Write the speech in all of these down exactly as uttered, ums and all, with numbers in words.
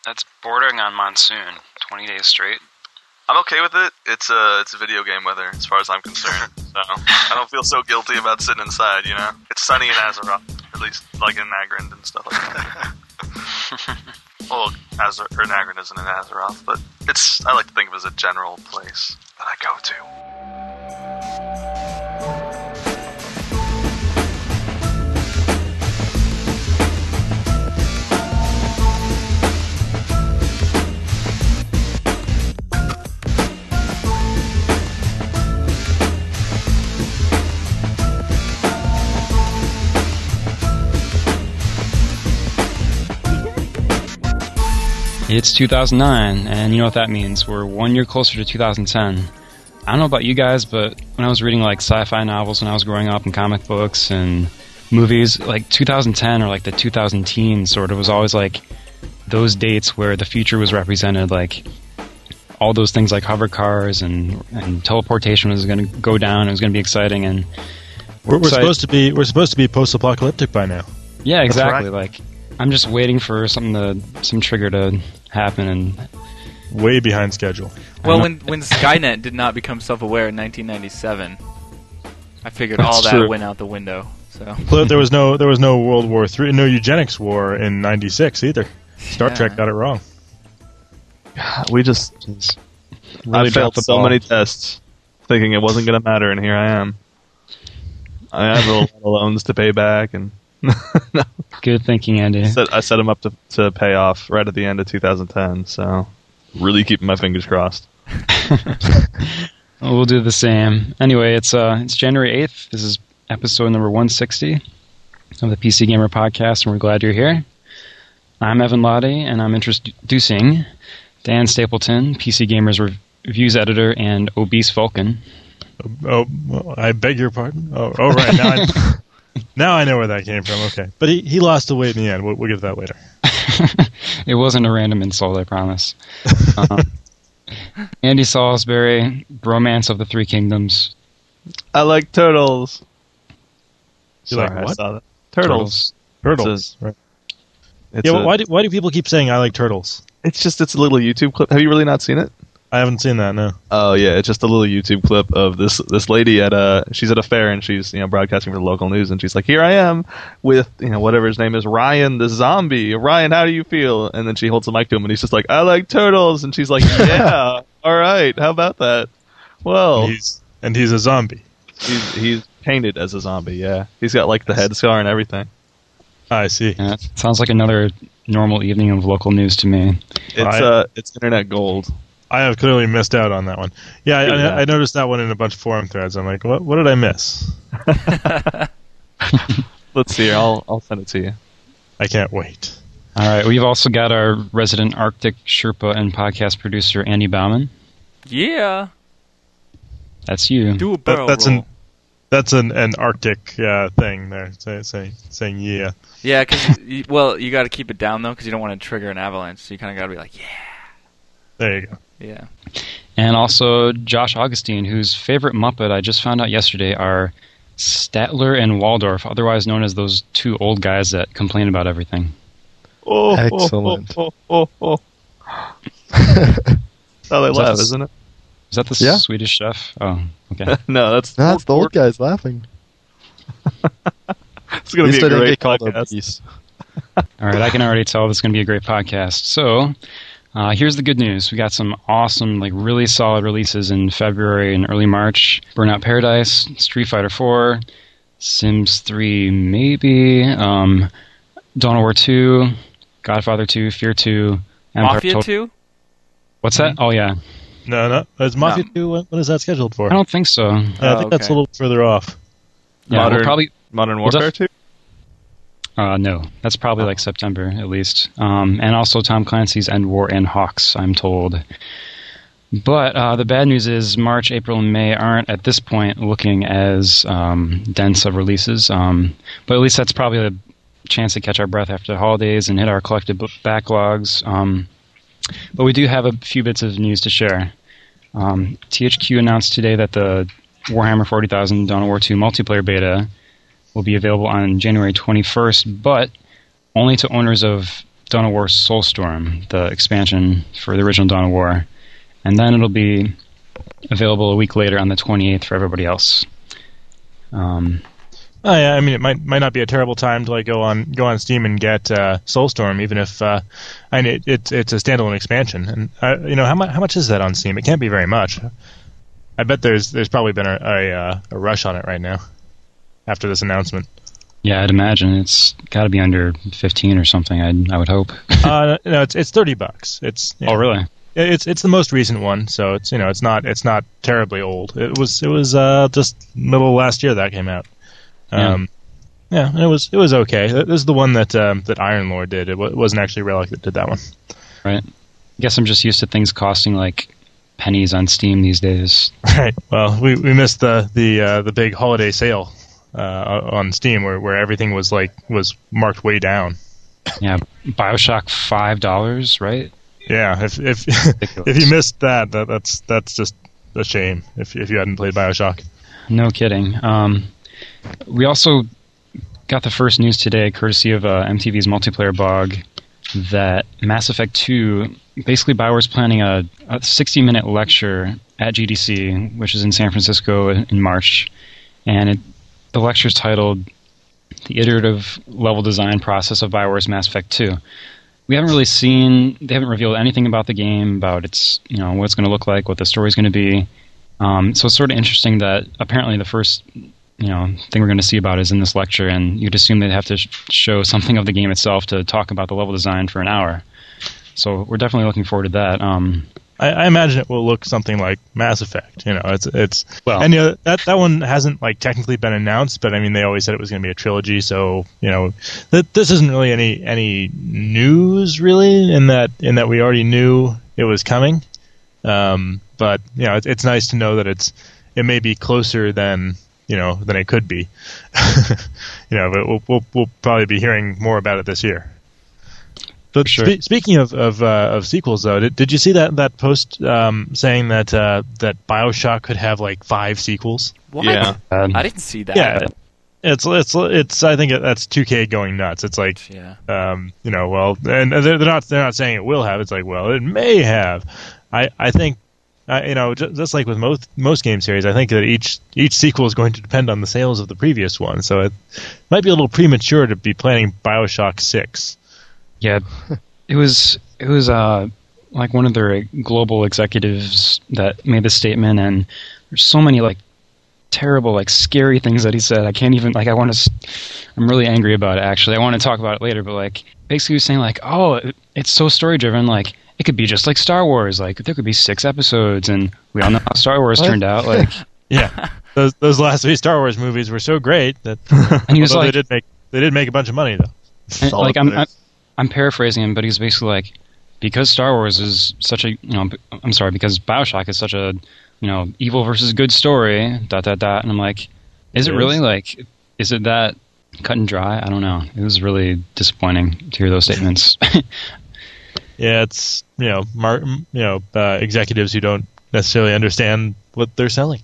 That's bordering on monsoon. Twenty days straight. I'm okay with it. It's a it's a video game weather as far as I'm concerned. So I don't feel so guilty about sitting inside. You know, it's sunny in Azeroth, at least like in Nagrand and stuff like that. Well, Azer or Nagrand isn't in Azeroth, but it's I like to think of it as a general place that I go to. It's two thousand nine, and you know what that means. We're one year closer to two thousand ten. I don't know about you guys, but when I was reading like sci-fi novels when I was growing up and comic books and movies, like two thousand ten or like the two thousand teens sort of was always like those dates where the future was represented, like all those things like hover cars and, and teleportation was going to go down. It was going to be exciting, and we're, we're supposed to be we're supposed to be post-apocalyptic by now. Yeah, exactly. Right. Like I'm just waiting for something to some trigger to happen, and way behind schedule. Well, when when Skynet did not become self-aware in nineteen ninety-seven, I figured That's all that true. went out the window. So But there was no there was no World War Three, no eugenics war in ninety-six either. Star Yeah. Trek got it wrong. We just really I failed dropped the so ball. many tests, thinking it wasn't going to matter, and here I am. I have a lot of loans to pay back, and no. Good thinking, Andy. I set, I set them up to, to pay off right at the end of two thousand ten, so really keeping my fingers crossed. We'll do the same. Anyway, it's uh, it's January eighth. This is episode number one sixty of the P C Gamer Podcast, and we're glad you're here. I'm Evan Lottie, and I'm introducing Dan Stapleton, P C Gamer's reviews editor, and Obese Vulcan. Oh, well, I beg your pardon. Oh, oh right now. I, now I know where that came from. Okay, but he, he lost the weight in the end. We'll, we'll get to that later. It wasn't a random insult, I promise. um, Andy Salisbury, Bromance of the Three Kingdoms. I like turtles. You like Sorry, I what? saw that. Turtles. Turtles. It's a- right. It's Yeah. Well, a- why do why do people keep saying I like turtles? It's just it's a little YouTube clip. Have you really not seen it? I haven't seen that. No. Oh yeah, it's just a little YouTube clip of this this lady at a she's at a fair and she's you know broadcasting for the local news and she's like, here I am with you know whatever his name is, Ryan the zombie. Ryan, how do you feel? And then she holds the mic to him and he's just like, I like turtles. And she's like, yeah, all right, how about that? Well, And he's and he's a zombie. he's he's painted as a zombie. Yeah, he's got like the head scar and everything. I see. Yeah, it sounds like another normal evening of local news to me. It's I- uh it's internet gold. I have clearly missed out on that one. Yeah, I, Yeah. I, I noticed that one in a bunch of forum threads. I'm like, what? What did I miss? Let's see. I'll I'll send it to you. I can't wait. All right, we've also got our resident Arctic Sherpa and podcast producer, Andy Bauman. yeah, That's you. do a That, barrel that's roll. an that's an, an Arctic uh, thing there. Say, say, saying yeah. Yeah, because well, you got to keep it down though, because you don't want to trigger an avalanche. So you kind of got to be like, yeah, There you go. yeah. And also Josh Augustine, whose favorite Muppet I just found out yesterday are Statler and Waldorf, otherwise known as those two old guys that complain about everything. Oh, Excellent. Oh, oh, oh, oh. That's how they Is that laugh, the- isn't it? Is that the Yeah. Swedish chef? Oh, okay. No, that's No, it's the old guys laughing. It's going At to least be I a didn't great get called podcast. obese. All right, I can already tell this is going to be a great podcast. So, uh, here's the good news. We got some awesome, like really solid releases in February and early March. Burnout Paradise, Street Fighter four, Sims three maybe, um, Dawn of War two, Godfather two, Fear two, Empire Mafia Tot- two. What's that? Oh, yeah. No, no. Is Mafia No. two? When, when is that scheduled for? I don't think so. Yeah, I Oh, think that's a okay. little further off. Yeah, Modern- we'll probably... Modern What's Warfare up? two? Uh, no, that's probably like September at least. Um, and also Tom Clancy's End War and Hawks, I'm told. But uh, the bad news is March, April, and May aren't at this point looking as um, dense of releases. Um, but at least that's probably a chance to catch our breath after the holidays and hit our collected book backlogs. Um, but we do have a few bits of news to share. Um, T H Q announced today that the Warhammer forty thousand Dawn of War two multiplayer beta will be available on January twenty-first, but only to owners of Dawn of War Soulstorm, the expansion for the original Dawn of War, and then it'll be available a week later on the twenty-eighth for everybody else. Um, Oh yeah, I mean it might might not be a terrible time to like go on go on Steam and get uh, Soulstorm, even if uh, I mean it, it's it's a standalone expansion. And uh, you know how much how much is that on Steam? It can't be very much. I bet there's there's probably been a a, uh, a rush on it right now after this announcement. yeah, I'd imagine it's got to be under fifteen or something. I I would hope. uh, no, it's it's thirty bucks. It's you Oh, know, really? It's it's the most recent one, so it's you know it's not it's not terribly old. It was it was uh, just middle of last year that came out. Um, yeah, it was it was okay. This is the one that um, that Iron Lord did. It, w- it wasn't actually Relic that did that one. Right. I guess I'm just used to things costing like pennies on Steam these days. Right. Well, we we missed the the uh, the big holiday sale uh, on Steam where, where everything was like was marked way down. Yeah, BioShock five dollars, right? Yeah. If if Ridiculous. if you missed that, that that's that's just a shame. If if you hadn't played BioShock. No kidding. Um, we also got the first news today, courtesy of uh, M T V's Multiplayer Blog, that Mass Effect two, basically BioWare's planning a sixty-minute lecture at G D C, which is in San Francisco in March, and it, the lecture is titled "The Iterative Level Design Process of BioWare's Mass Effect two." We haven't really seen, they haven't revealed anything about the game, about its, you know, what it's going to look like, what the story's going to be. Um, so it's sort of interesting that apparently the first, you know, thing we're going to see about is in this lecture, and you'd assume they'd have to sh- show something of the game itself to talk about the level design for an hour. So we're definitely looking forward to that. Um, I, I imagine it will look something like Mass Effect. You know, it's it's Well- and you know, that that one hasn't like technically been announced, but I mean they always said it was going to be a trilogy. So you know, that this isn't really any any news really in that in that we already knew it was coming. Um, but you know, it's, it's nice to know that it's it may be closer than you know than it could be. You know, but we'll, we'll we'll probably be hearing more about it this year. But Sure. spe- speaking of of, uh, of sequels, though, did, did you see that that post um, saying that uh, that BioShock could have like five sequels? What? Yeah. uh, I didn't see that. Yeah, it's it's it's. I think that's two K going nuts. It's like, Yeah. um, you know, well, and they're, they're not they're not saying it will have. It's like, well, it may have. I I think. Uh, you know, just, just like with most most game series, I think that each each sequel is going to depend on the sales of the previous one. So it might be a little premature to be planning BioShock six. Yeah, it was it was uh, like one of their global executives that made this statement, and there's so many like terrible, like scary things that he said. I can't even like I want to. I'm really angry about it. Actually, I want to talk about it later. But like basically, he was saying like, oh, it, it's so story driven. Like it could be just like Star Wars. Like there could be six episodes, and we all know how Star Wars What? turned out. Like, Yeah, those those last three Star Wars movies were so great that and he was although like, they did make they did make a bunch of money though. and, Solid like I'm, I'm critics. I'm paraphrasing him, but he's basically like, because Star Wars is such a, you know, I'm sorry, because BioShock is such a, you know, evil versus good story, dot, dot, dot. And I'm like, is it, It is. really? Like, is it that cut and dry? I don't know. It was really disappointing to hear those statements. Yeah, it's you know mar- you know uh, executives who don't necessarily understand what they're selling.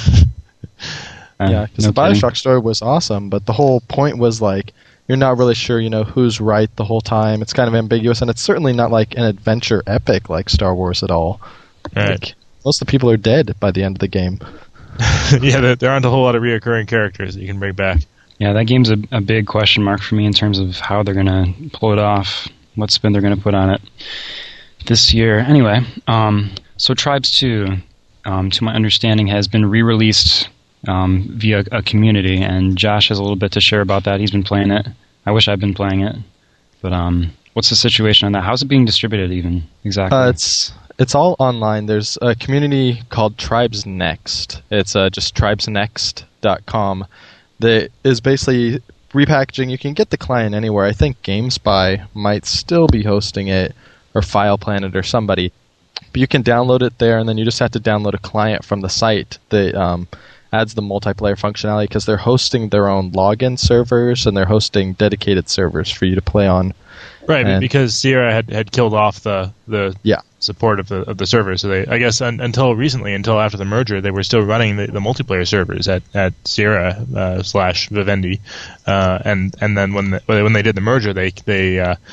Uh, Yeah, because no the kidding. Bioshock story was awesome, but the whole point was like you're not really sure, you know, who's right the whole time. It's kind of ambiguous, and it's certainly not like an adventure epic like Star Wars at all. Right. Like, most of the people are dead by the end of the game. Yeah, there, there aren't a whole lot of reoccurring characters that you can bring back. Yeah, that game's a, a big question mark for me in terms of how they're going to pull it off, what spin they're going to put on it this year. Anyway, um, so Tribes two, um, to my understanding, has been re-released um, via a community, and Josh has a little bit to share about that. He's been playing it. I wish I'd been playing it. But um, what's the situation on that? How's it being distributed even, exactly? Uh, it's it's all online. There's a community called Tribes Next. It's uh, just tribes next dot com. That is basically repackaging. You can get the client anywhere. I think GameSpy might still be hosting it, or FilePlanet, or somebody. But you can download it there, and then you just have to download a client from the site that um, adds the multiplayer functionality, because they're hosting their own login servers, and they're hosting dedicated servers for you to play on. Right, And- because Sierra had, had killed off the the Yeah. support of the of the server. So they, I guess, un, until recently, until after the merger, they were still running the, the multiplayer servers at at Sierra uh, slash Vivendi, uh, and and then when the, when they did the merger, they they uh,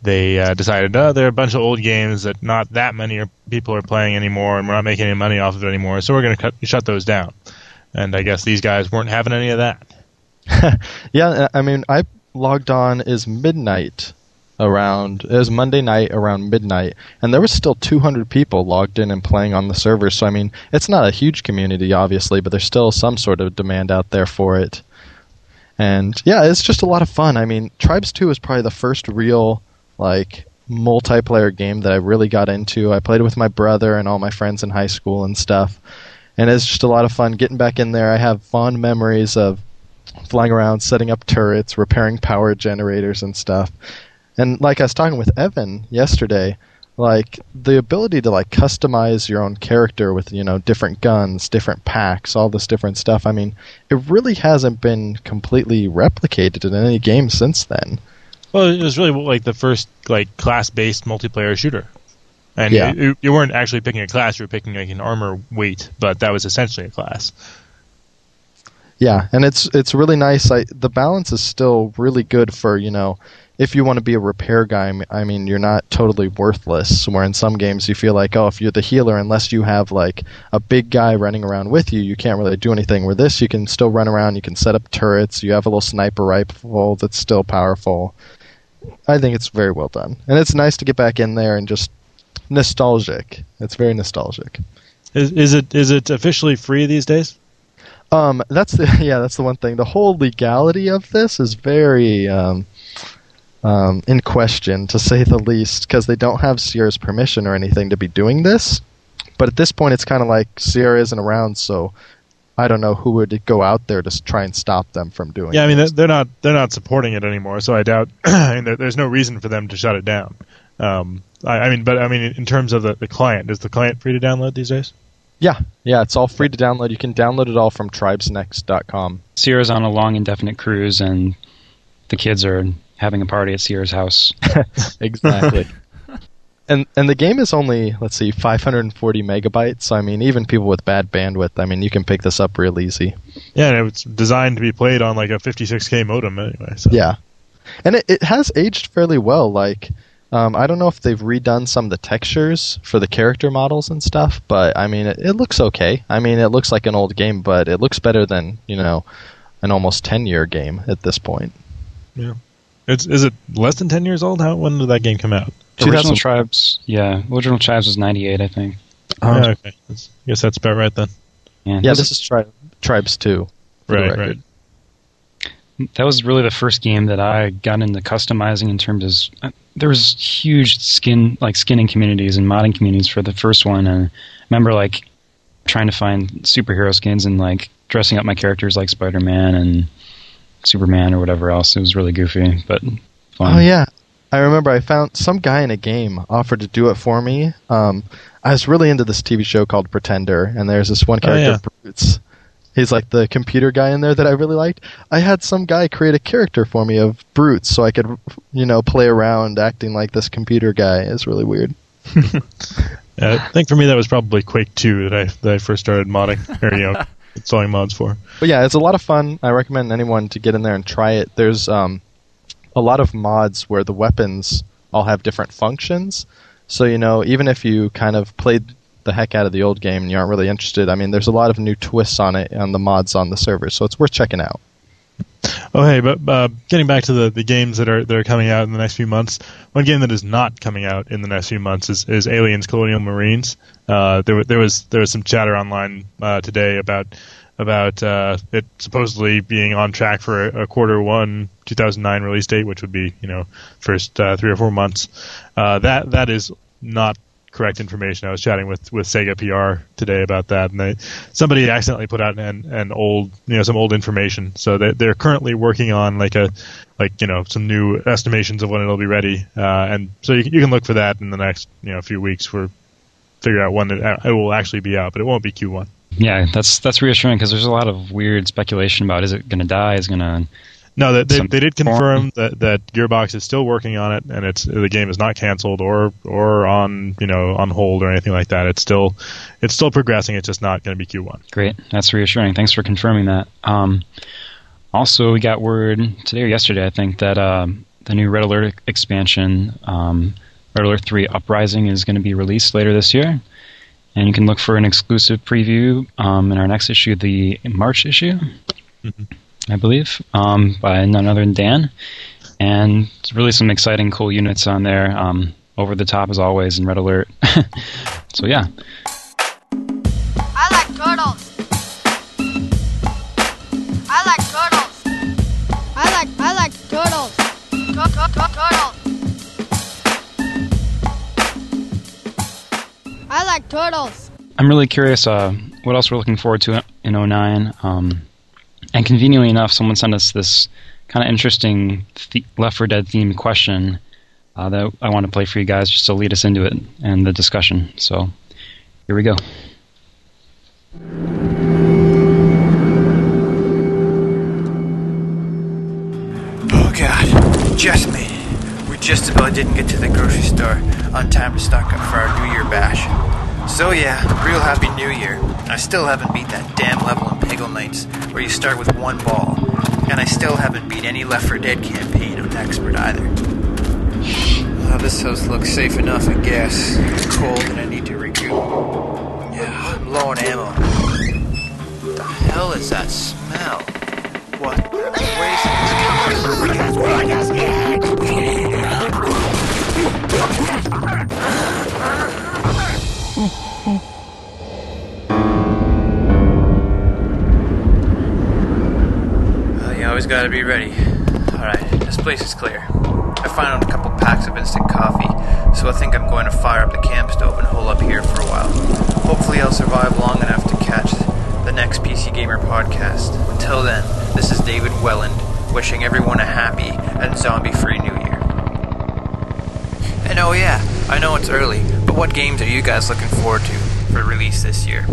they uh, decided, oh, there are a bunch of old games that not that many are, people are playing anymore, and we're not making any money off of it anymore, so we're going to shut those down. And I guess these guys weren't having any of that. Yeah, I mean, I logged on is midnight around, it was Monday night around midnight, and there was still two hundred people logged in and playing on the server, so I mean, it's not a huge community, obviously, but there's still some sort of demand out there for it. And yeah, it's just a lot of fun. I mean, Tribes two was probably the first real, like, multiplayer game that I really got into. I played it with my brother and all my friends in high school and stuff, and it's just a lot of fun getting back in there. I have fond memories of flying around, setting up turrets, repairing power generators and stuff. And like I was talking with Evan yesterday, like the ability to like customize your own character with, you know, different guns, different packs, all this different stuff. I mean, it really hasn't been completely replicated in any game since then. Well, it was really like the first like class-based multiplayer shooter. And yeah. you, you weren't actually picking a class, you were picking like an armor weight, but that was essentially a class. Yeah, and it's it's really nice. I, the balance is still really good for, you know, if you want to be a repair guy, I mean, you're not totally worthless, where in some games you feel like, oh, if you're the healer, unless you have like a big guy running around with you, you can't really do anything. Where this, you can still run around, you can set up turrets, you have a little sniper rifle that's still powerful. I think it's very well done. And it's nice to get back in there and just nostalgic. It's very nostalgic. Is, is it is it officially free these days? Um, that's the yeah, that's the one thing. The whole legality of this is very um, um, in question, to say the least, because they don't have Sierra's permission or anything to be doing this. But at this point, it's kind of like Sierra isn't around, so I don't know who would go out there to try and stop them from doing. Yeah, I mean this. they're not they're not supporting it anymore, so I doubt. I mean, there, there's no reason for them to shut it down. Um, I, I mean, but I mean, in terms of the, the client, is the client free to download these days? Yeah, yeah, it's all free to download. You can download it all from tribes next dot com. Sierra's on a long, indefinite cruise, and the kids are having a party at Sierra's house. Exactly. and and the game is only, let's see, five hundred forty megabytes. So, I mean, even people with bad bandwidth, I mean, you can pick this up real easy. Yeah, and it's designed to be played on like a fifty-six K modem anyway. So. Yeah. And it, it has aged fairly well. Like, um, I don't know if they've redone some of the textures for the character models and stuff, but I mean, it, it looks okay. I mean, it looks like an old game, but it looks better than, you know, an almost ten-year game at this point. Yeah. It's, is it less than ten years old? How when did that game come out? Original Tribes, yeah. Original Tribes was ninety-eight, I think. Oh, yeah, okay. That's, I guess that's about right then. Yeah, yeah this is tri- Tribes two. Right, right. That was really the first game that I got into customizing in terms of... There was huge skin, like skinning communities and modding communities for the first one, and I remember like trying to find superhero skins and like dressing up my characters like Spider-Man and Superman or whatever else. It was really goofy, but fun. Oh yeah, I remember I found some guy in a game offered to do it for me. Um, I was really into this T V show called Pretender, and there's this one character, oh, yeah. Brutes. He's like the computer guy in there that I really liked. I had some guy create a character for me of Brutes so I could, you know, play around acting like this computer guy. It's really weird. Yeah, I think for me that was probably Quake two that I that I first started modding, or, you know, installing mods for. But yeah, it's a lot of fun. I recommend anyone to get in there and try it. There's um, a lot of mods where the weapons all have different functions. So, you know, even if you kind of played the heck out of the old game and you aren't really interested, I mean, there's a lot of new twists on it on the mods on the server, so it's worth checking out. Oh, hey, but uh, getting back to the, the games that are that are coming out in the next few months, one game that is not coming out in the next few months is, is Aliens: Colonial Marines. Uh, there, there was there was some chatter online uh, today about about uh, it supposedly being on track for a, a quarter one two thousand nine release date, which would be, you know, first uh, three or four months. Uh, that that is not correct information. I was chatting with, with Sega P R today about that, and they, somebody accidentally put out an, an old, you know, some old information. So they, they're currently working on like a, like, you know, some new estimations of when it'll be ready, uh, and so you, you can look for that in the next, you know, few weeks for figure out when it, it will actually be out, but it won't be Q one. Yeah, that's that's reassuring because there's a lot of weird speculation about is it going to die, is it going to. No, they, they, they did confirm that, that Gearbox is still working on it, and it's the game is not canceled or or on, you know, on hold or anything like that. It's still it's still progressing. It's just not going to be Q one. Great, that's reassuring. Thanks for confirming that. Um, also, we got word today or yesterday, I think, that um, the new Red Alert expansion, um, Red Alert three Uprising, is going to be released later this year. And you can look for an exclusive preview um, in our next issue, the March issue, mm-hmm. I believe, um, by none other than Dan. And it's really some exciting, cool units on there. Um, over the top, as always, in Red Alert. So, yeah. I like turtles. I like turtles. I like I like turtles. Turtles. I like turtles. I'm really curious uh, what else we're looking forward to in oh nine. Um, and conveniently enough, someone sent us this kind of interesting th- Left four Dead themed question uh, that I want to play for you guys just to lead us into it and the discussion. So here we go. Oh God, just me. We just about didn't get to the grocery store on time to stock up for our New Year bash. So yeah, real happy New Year. I still haven't beat that damn level in Peggle Knights where you start with one ball. And I still haven't beat any Left four Dead campaign on Expert either. Oh, this house looks safe enough, I guess. It's cold and I need to recoup. Yeah, I'm low on ammo. What the hell is that smell? What? Wait a second. Well, you always gotta be ready. Alright, this place is clear. I found a couple packs of instant coffee, so I think I'm going to fire up the camp stove and hole up here for a while. Hopefully I'll survive long enough to catch the next P C Gamer podcast. Until then, this is David Welland, wishing everyone a happy and zombie-free New Year. And oh yeah, I know it's early, but what games are you guys looking forward to for release this year?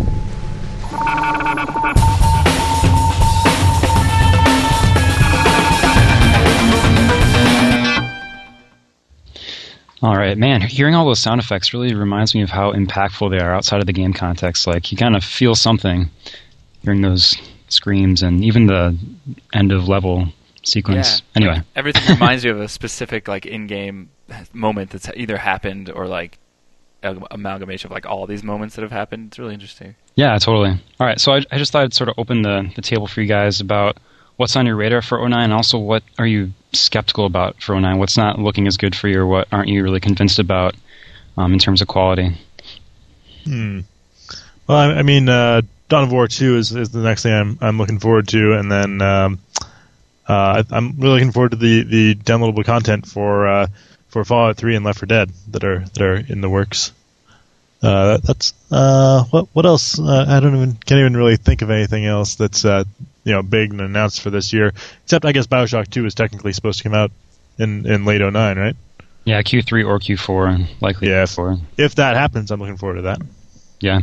All right, man, hearing all those sound effects really reminds me of how impactful they are outside of the game context. Like, you kind of feel something hearing those screams and even the end of level sequence. Yeah. Anyway. Everything reminds you of a specific, like, in-game moment that's either happened or, like, an amalgamation of, like, all these moments that have happened. It's really interesting. Yeah, totally. All right, so I, I just thought I'd sort of open the, the table for you guys about what's on your radar for oh nine, and also what are you skeptical about for oh nine? What's not looking as good for you, or what aren't you really convinced about um, in terms of quality? Hmm. Well, I, I mean, uh, Dawn of War two is, is the next thing I'm I'm looking forward to, and then um, uh, I, I'm really looking forward to the, the downloadable content for uh, for Fallout three and Left four Dead that are that are in the works. Uh, that's uh, what what else? Uh, I don't even can't even really think of anything else that's uh, you know big and announced for this year. Except I guess BioShock two is technically supposed to come out in, in late oh nine, right? Yeah, Q three or Q four, likely yeah, Q four. If that happens, I'm looking forward to that. Yeah.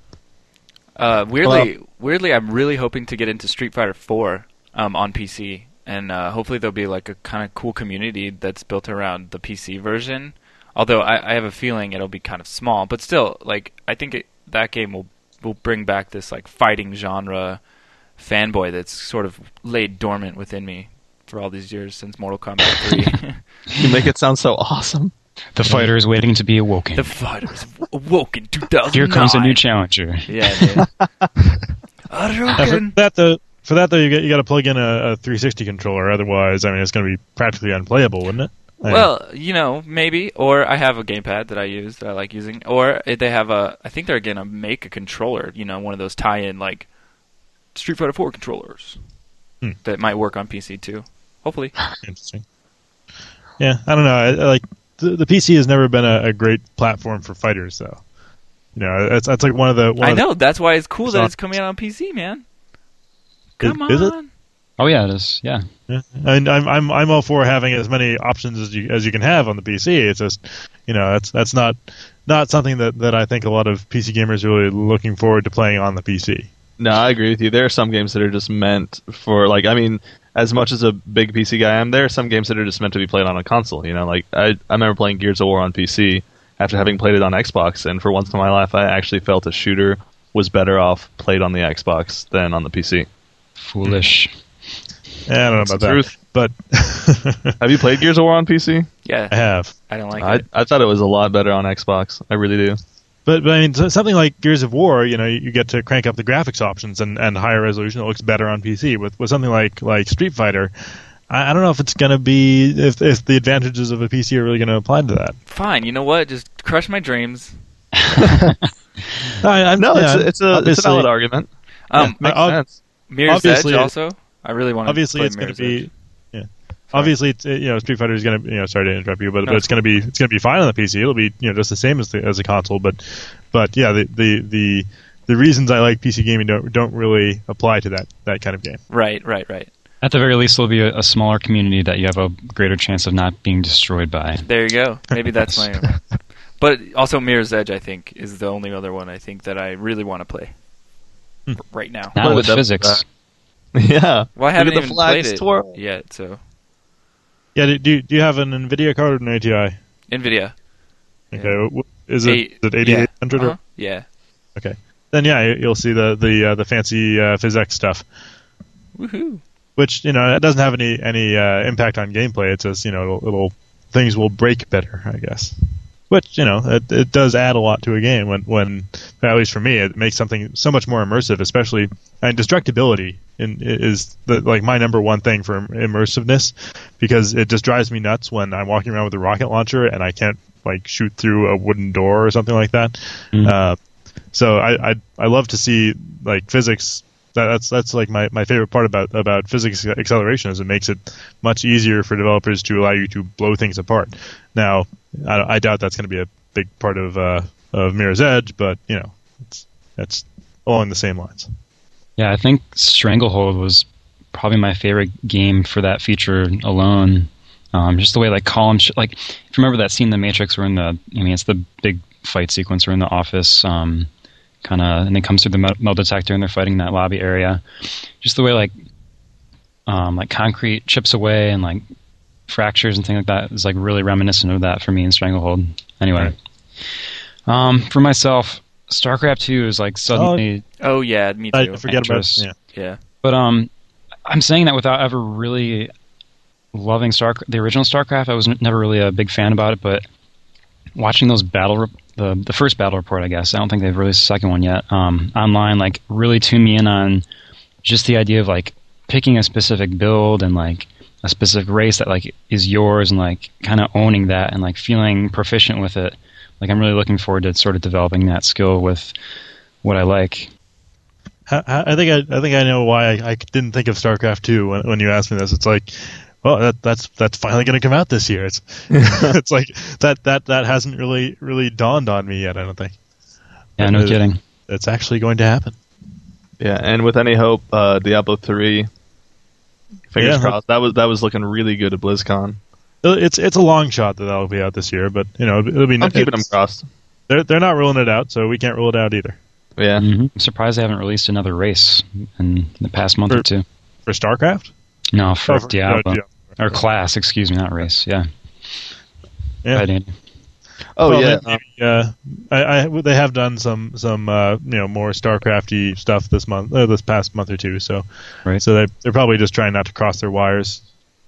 Uh, weirdly, Well, weirdly, I'm really hoping to get into Street Fighter four um, on P C, and uh, hopefully there'll be like a kind of cool community that's built around the P C version. Although I, I have a feeling it'll be kind of small, but still, like I think it, that game will will bring back this like fighting genre fanboy that's sort of laid dormant within me for all these years since Mortal Kombat three. You make it sound so awesome. The fighter is waiting to be awoken. The fighter's awoken two thousand nine. Here comes a new challenger. Yeah, dude. Uh, for Hadouken! that though, for that though, you got you got to plug in a, a three sixty controller. Otherwise, I mean, it's going to be practically unplayable, wouldn't it? I mean, Well, you know, maybe. Or I have a gamepad that I use that I like using. Or they have a. I think they're going to make a controller. You know, one of those tie-in like Street Fighter four controllers Hmm. that might work on P C too. Hopefully. interesting. Yeah, I don't know. I, I like the, the P C has never been a, a great platform for fighters, though. You know, that's that's like one of the. One I of the- know. That's why it's cool that It's it's coming out on P C, man. Is- Come on. is it? Oh yeah, it is. Yeah. Yeah. And I'm I'm I'm all for having as many options as you as you can have on the P C. It's just, you know, that's that's not not something that, that I think a lot of P C gamers are really looking forward to playing on the P C. No, I agree with you. There are some games that are just meant for, like, I mean, as much as a big P C guy I am, there are some games that are just meant to be played on a console. You know, like I I remember playing Gears of War on P C after having played it on Xbox, and for once in my life, I actually felt a shooter was better off played on the Xbox than on the P C. Foolish. I don't know about that. Truth. But Have you played Gears of War on P C? Yeah, I have. I don't like I, it. I thought it was a lot better on Xbox. I really do. But, but I mean, so- something like Gears of War, you know, you, you get to crank up the graphics options and, and higher resolution. It looks better on P C. With with something like, like Street Fighter, I, I don't know if it's going to be if if the advantages of a P C are really going to apply to that. Fine, you know what? Just crush my dreams. I, I'm, No, yeah, it's a, it's a it's a obviously- valid argument. Um, Makes ob- sense. Mirror's obviously Edge it- also. I really want to. Obviously, play it's going to Mirror's be. Edge. Yeah. Obviously, it's, you know, Street Fighter is going to. You know, sorry to interrupt you, but, No, but it's going to be it's going to be fine on the P C. It'll be you know just the same as the as a console. But but yeah, the the the, the reasons I like P C gaming don't don't really apply to that that kind of game. Right, right, right. At the very least, there'll be a, a smaller community that you have a greater chance of not being destroyed by. There you go. Maybe that's my. But also, Mirror's Edge, I think, is the only other one I think that I really want to play Hmm. right now. Now Play with the devil physics. Yeah. Well, I haven't Look at even the flags played it twirl. yet, so Yeah. Do do you, do you have an Nvidia card or an A T I? Nvidia. Okay. wh- Is it Eight- is it eighty-eight hundred yeah. or Uh-huh. Yeah. okay? Then yeah, you- you'll see the the uh, the fancy uh, physics stuff. Woohoo! Which you know it doesn't have any any uh, impact on gameplay. It's just you know it'll, it'll things will break better, I guess. Which you know it, it does add a lot to a game when when at least for me it makes something so much more immersive. Especially and destructibility in, is the, like my number one thing for im- immersiveness because it just drives me nuts when I'm walking around with a rocket launcher and I can't like shoot through a wooden door or something like that. Mhm. Uh, so I, I I love to see like physics. That, that's that's like my, my favorite part about about physics acceleration is it makes it much easier for developers to allow you to blow things apart. Now I, I doubt that's going to be a big part of uh, of Mirror's Edge, but you know it's that's along the same lines. Yeah, I think Stranglehold was probably my favorite game for that feature alone. Um, just the way like columns, sh- like if you remember that scene in The Matrix, where in the, I mean, it's the big fight sequence, where in the office, um, kind of, and they come through the metal detector and they're fighting in that lobby area. Just the way like, um, like concrete chips away and like fractures and things like that is like really reminiscent of that for me in Stranglehold. Anyway, um, for myself, StarCraft two is like suddenly. Oh yeah, me too. I forget about Interest. yeah. Yeah. But um, I'm saying that without ever really loving Star the original StarCraft. I was n- never really a big fan about it, but watching those battle re- the the first battle report, I guess I don't think they've released the second one yet. Um, online, like really tuned me in on just the idea of like picking a specific build and like a specific race that like is yours and like kind of owning that and like feeling proficient with it. Like I'm really looking forward to sort of developing that skill with what I like. I, I think I, I think I know why I, I didn't think of StarCraft two when, when you asked me this. It's like, well, that, that's that's finally going to come out this year. It's it's like that, that that hasn't really really dawned on me yet. I don't think. Yeah, no It- kidding. It's actually going to happen. Yeah, and with any hope, uh, Diablo three. Fingers Yeah. crossed. That was that was looking really good at BlizzCon. It's it's a long shot that that'll be out this year, but you know it'll be. I'm keeping them it's- crossed. They're they're not ruling it out, so we can't rule it out either. Yeah. hmm I'm surprised they haven't released another race in the past month For- or two. For StarCraft, No, for Oh, for- Diablo. no, Diablo. Or class, excuse me, not race. Yeah. Yeah. Right, Andy. Oh Well, yeah. maybe, uh, I, I they have done some some uh, you know more StarCrafty stuff this month, uh, this past month or two. So Right. so they they're probably just trying not to cross their wires.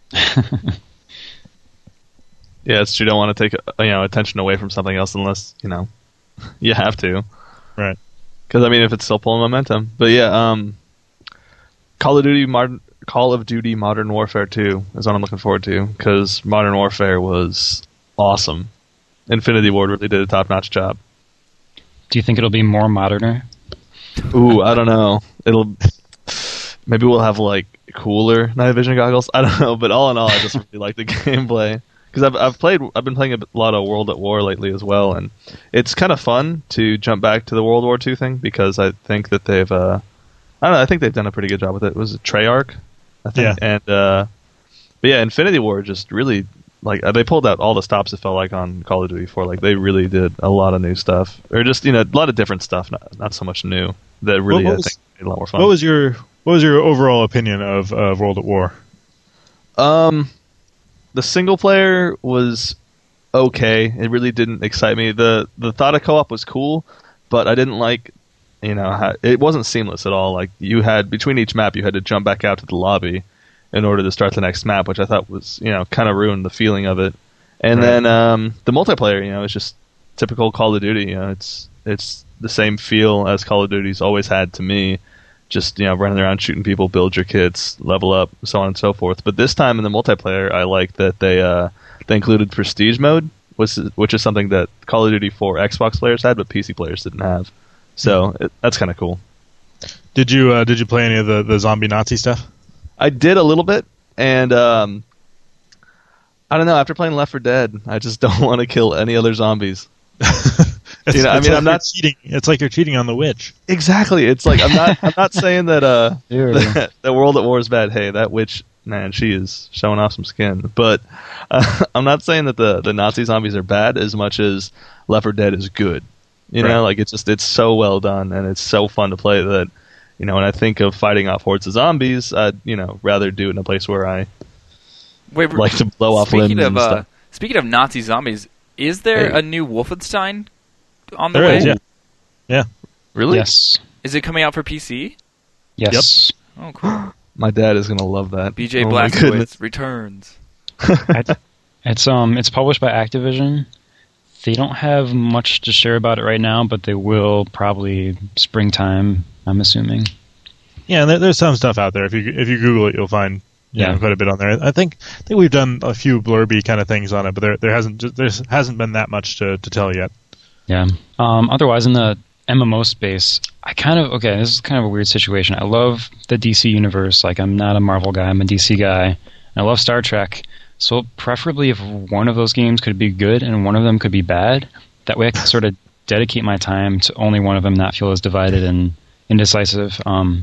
Yeah, it's true. You don't want to take uh, you know attention away from something else unless you know you have to. Right. Because I mean, if it's still pulling momentum, but yeah, um, Call of Duty Modern Call of Duty Modern Warfare two is what I'm looking forward to because Modern Warfare was awesome. Infinity Ward really did a top notch job. Do you think it'll be more moderner? Ooh, I don't know. It'll maybe we'll have like cooler night vision goggles. I don't know, but all in all, I just really like the gameplay because I've I've played I've been playing a lot of World at War lately as well, and it's kind of fun to jump back to the World War Two thing because I think that they've uh I don't know I think they've done a pretty good job with it. It was Treyarch, I think, Yeah. and uh, but yeah, Infinity War just really. Like they pulled out all the stops it felt like on Call of Duty four. Like they really did a lot of new stuff, or just you know a lot of different stuff, not, not so much new. That really What I was- think made it a lot more fun. What was your what was your overall opinion of of World at War? Um, the single player was okay. It really didn't excite me. the The thought of co-op was cool, but I didn't like, you know, how, it wasn't seamless at all. Like you had between each map, you had to jump back out to the lobby, in order to start the next map, which I thought was, you know, kind of ruined the feeling of it. And Right. then um, the multiplayer, you know, is just typical Call of Duty. You know, it's it's the same feel as Call of Duty's always had to me. Just, you know, running around shooting people, build your kits, level up, so on and so forth. But this time in the multiplayer, I like that they uh, they included prestige mode, which is, which is something that Call of Duty for Xbox players had, but P C players didn't have. So it, that's kind of cool. Did you uh, did you play any of the, the zombie Nazi stuff? I did a little bit, and um, I don't know. After playing Left four Dead, I just don't want to kill any other zombies. It's, You know, I it's mean, like I'm not- you're cheating. It's like you're cheating on the witch. Exactly. It's like I'm not. I'm not saying that uh Ew. that, that World at War is bad. Hey, that witch, man, she is showing off some skin. But uh, I'm not saying that the the Nazi zombies are bad as much as Left four Dead is good. You know, Right. like it's just it's so well done and it's so fun to play that, you know, when I think of fighting off hordes of zombies, I'd, you know, rather do it in a place where I Wait, like to blow off speaking limbs of and uh, stuff. speaking of Nazi zombies, is there Hey. a new Wolfenstein on the There way? is, yeah. Really? Yes. Is it coming out for P C? Yes. Oh, cool. My dad is gonna love that. B J Oh my goodness. Blazkowicz returns. It's um it's published by Activision. They don't have much to share about it right now, but they will probably springtime, I'm assuming. Yeah, and there, there's some stuff out there. If you if you Google it, you'll find you Yeah. know, quite a bit on there. I think I think we've done a few blurby kind of things on it, but there there hasn't just, there hasn't been that much to, to tell yet. Yeah. Um, otherwise, in the M M O space, I kind of okay. This is kind of a weird situation. I love the D C universe. Like, I'm not a Marvel guy. I'm a D C guy. And I love Star Trek. So, preferably, if one of those games could be good and one of them could be bad, that way I can sort of dedicate my time to only one of them, not feel as divided and indecisive. Um,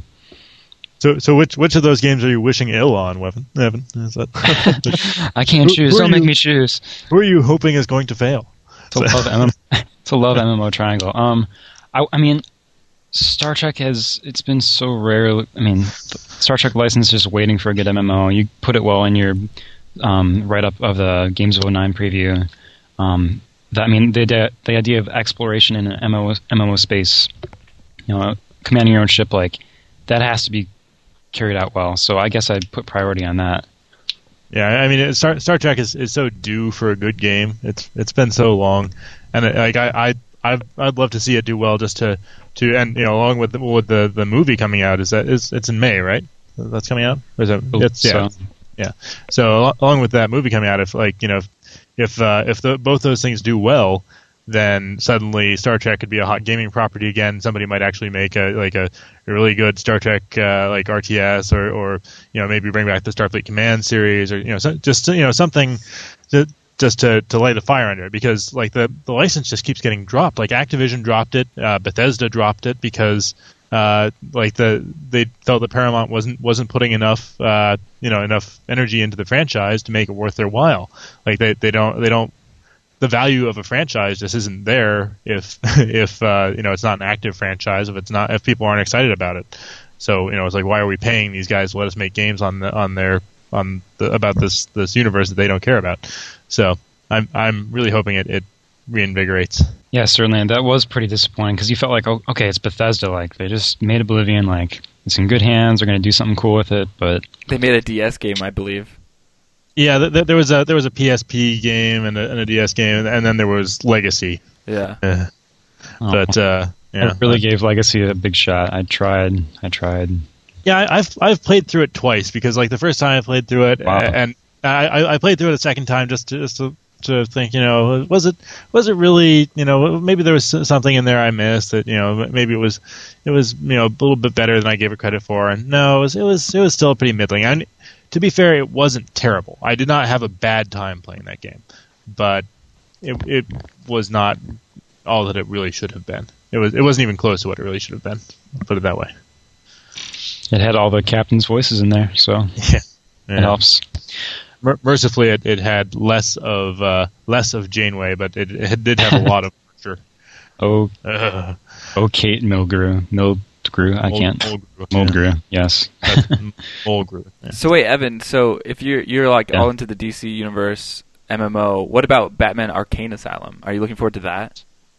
So so which which of those games are you wishing ill on, Evan? Evan, is that I can't Who- choose. who are Don't make you- me choose. who are you hoping is going to fail? To love M M O, to love M M O Triangle. Um, I, I mean, Star Trek has it's been so rare. I mean, Star Trek license is just waiting for a good M M O. You put it well in your um, write up of the Games of oh nine preview. Um, that, I mean, the the idea of exploration in an M M O, M M O space, you know, commanding your own ship, like that has to be carried out well. So I guess I'd put priority on that. Yeah, I mean, it, Star Star Trek is, is so due for a good game. It's it's been so long, and it, like I I I'd, I'd love to see it do well. Just to, to and you know, along with the, with the, the movie coming out, is that is it's in May, right? That's coming out. Or is it? It's, yeah, So, yeah. So al- along with that movie coming out, if like you know, if if, uh, if the, both those things do well, then suddenly Star Trek could be a hot gaming property again. Somebody might actually make a like a, a really good Star Trek uh, like R T S, or, or you know maybe bring back the Starfleet Command series, or you know so, just you know something to, just to, to light a fire under it, because like the, the license just keeps getting dropped. Like Activision dropped it, uh, Bethesda dropped it because uh, like the they felt that Paramount wasn't wasn't putting enough uh, you know enough energy into the franchise to make it worth their while. Like they, they don't they don't. The value of a franchise just isn't there if if uh, you know it's not an active franchise, if it's not if people aren't excited about it. So you know it's like, why are we paying these guys to let us make games on the on their on the, about this this universe that they don't care about? So I'm I'm really hoping it, it reinvigorates. yeah, certainly. And that was pretty disappointing because you felt like, oh, okay, it's Bethesda. Like they just made Oblivion. Like it's in good hands. They're going to do something cool with it. But They made a D S game, I believe. Yeah, th- th- there was a there was a P S P game and a, and a D S game, and then there was Legacy. Yeah. Uh, oh, but uh, yeah, I really gave Legacy a big shot. I tried. I tried. Yeah, I, I've I've played through it twice, because like the first time I played through it, Wow. and I, I I played through it a second time just to just to, to think, you know, was it was it really, you know, maybe there was something in there I missed that, you know, maybe it was it was you know a little bit better than I gave it credit for, and no, it was it was, it was still pretty middling. I, to be fair, it wasn't terrible. I did not have a bad time playing that game, but it it was not all that it really should have been. It was it wasn't even close to what it really should have been. I'll put it that way. It had all the captain's voices in there, so Yeah. it helps. Mer- mercifully, it, it had less of uh, less of Janeway, but it, it did have a lot of Archer. Oh, Uh, oh, Kate Milgrew. Milgrew. I Mold- can't. Moldgrew. Milgrew. Yes. Yeah, that's Moldgrew. Yeah. So wait, Evan. So if you're you're like Yeah. all into the D C universe M M O, what about Batman Arcane Asylum? Are you looking forward to that?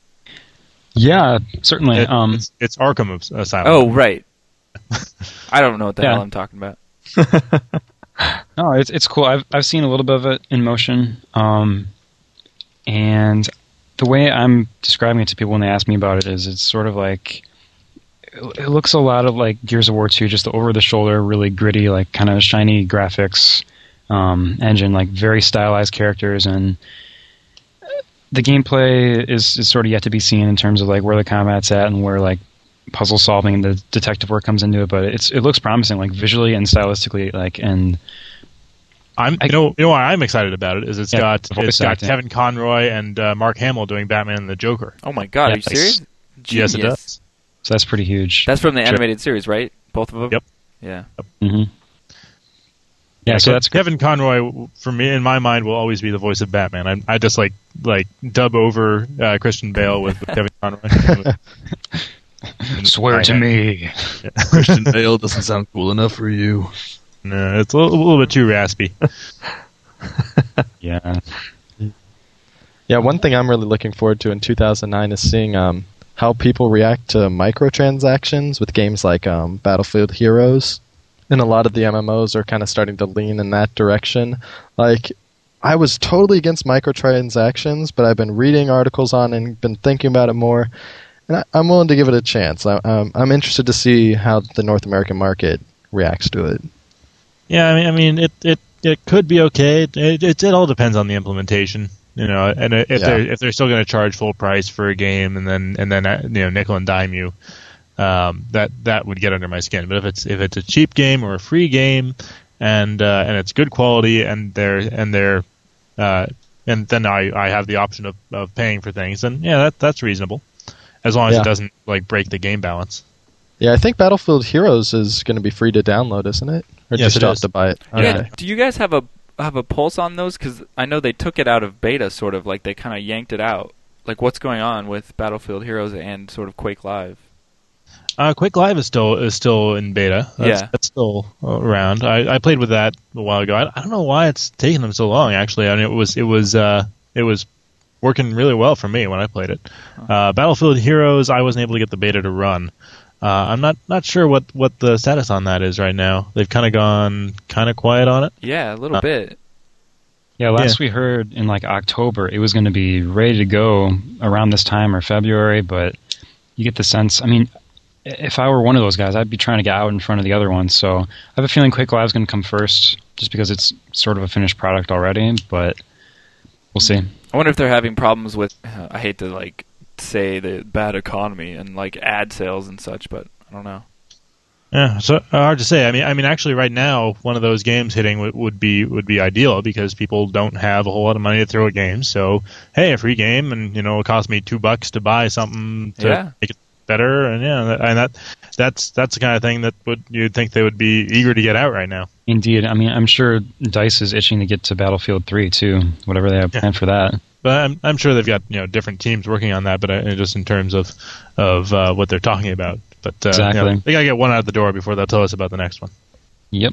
Yeah, certainly. It- um, it's, it's Arkham Asylum. Oh, right. I don't know what the Yeah. hell I'm talking about. No, it's it's cool. I've I've seen a little bit of it in motion, um, and the way I'm describing it to people when they ask me about it is it's sort of like it, it looks a lot of like Gears of War two, just the over the shoulder, really gritty, like kind of shiny graphics um, engine, like very stylized characters, and the gameplay is, is sort of yet to be seen in terms of like where the combat's at and where like puzzle solving and the detective work comes into it. But it's it looks promising, like visually and stylistically, like and. I'm, I, you know, you know why I'm excited about it is it's yeah, got it's got acting. Kevin Conroy and uh, Mark Hamill doing Batman and the Joker. Oh my god, Yeah, are you serious? Yes, it Genius. does. So that's pretty huge. That's from the Sure. animated series, right? Both of them? Yep. Yeah. Mm-hmm. Yeah, Yeah, so Ke- that's Kevin Conroy for me in my mind will always be the voice of Batman. I, I just like like dub over uh, Christian Bale with, with Kevin Conroy. swear to me. Christian Bale doesn't sound cool enough for you. No, it's a little, a little bit too raspy. Yeah. Yeah, one thing I'm really looking forward to in two thousand nine is seeing um, how people react to microtransactions with games like um, Battlefield Heroes. And a lot of the M M Os are kind of starting to lean in that direction. Like, I was totally against microtransactions, but I've been reading articles on it and been thinking about it more. And I, I'm willing to give it a chance. I, um, I'm interested to see how the North American market reacts to it. Yeah, I mean, I mean, it it, it could be okay. It, it it it all depends on the implementation, you know. And if Yeah. they're if they're still going to charge full price for a game and then and then uh, you know nickel and dime you, um, that that would get under my skin. But if it's if it's a cheap game or a free game, and uh, and it's good quality and they're and they're uh, and then I, I have the option of, of paying for things, then yeah, that that's reasonable, as long as Yeah. it doesn't like break the game balance. Yeah, I think Battlefield Heroes is going to be free to download, isn't it? Or Yes, just it you have is. to buy it? Yeah. Okay. Do you guys have a have a pulse on those? Because I know they took it out of beta, sort of like they kind of yanked it out. Like, what's going on with Battlefield Heroes and sort of Quake Live? Uh, Quake Live is still is still in beta. That's, Yeah. that's still around. I, I played with that a while ago. I, I don't know why it's taking them so long. Actually, I mean, it was it was uh, it was working really well for me when I played it. Uh, Battlefield Heroes, I wasn't able to get the beta to run. Uh, I'm not not sure what, what the status on that is right now. They've kind of gone kind of quiet on it. Yeah, a little Uh, bit. Yeah, last we heard in like October, it was going to be ready to go around this time or February, but you get the sense. I mean, if I were one of those guys, I'd be trying to get out in front of the other ones. So I have a feeling Quake Live is going to come first, just because it's sort of a finished product already. But we'll see. I wonder if they're having problems with. Uh, I hate to like say the bad economy and like ad sales and such, but I don't know. Yeah, so uh, hard to say. I mean, I mean, actually, right now, one of those games hitting would, would be would be ideal because people don't have a whole lot of money to throw at games. So, hey, a free game, and you know, it cost me two bucks to buy something to Yeah. make it better, and yeah, that, and that that's that's the kind of thing that would you'd think they would be eager to get out right now. Indeed. I mean, I'm sure DICE is itching to get to Battlefield three too. Whatever they have Yeah. planned for that. But I'm I'm sure they've got you know different teams working on that, but uh, just in terms of of uh, what they're talking about. But uh, you know, Exactly. they gotta get one out the door before they'll tell us about the next one. Yep.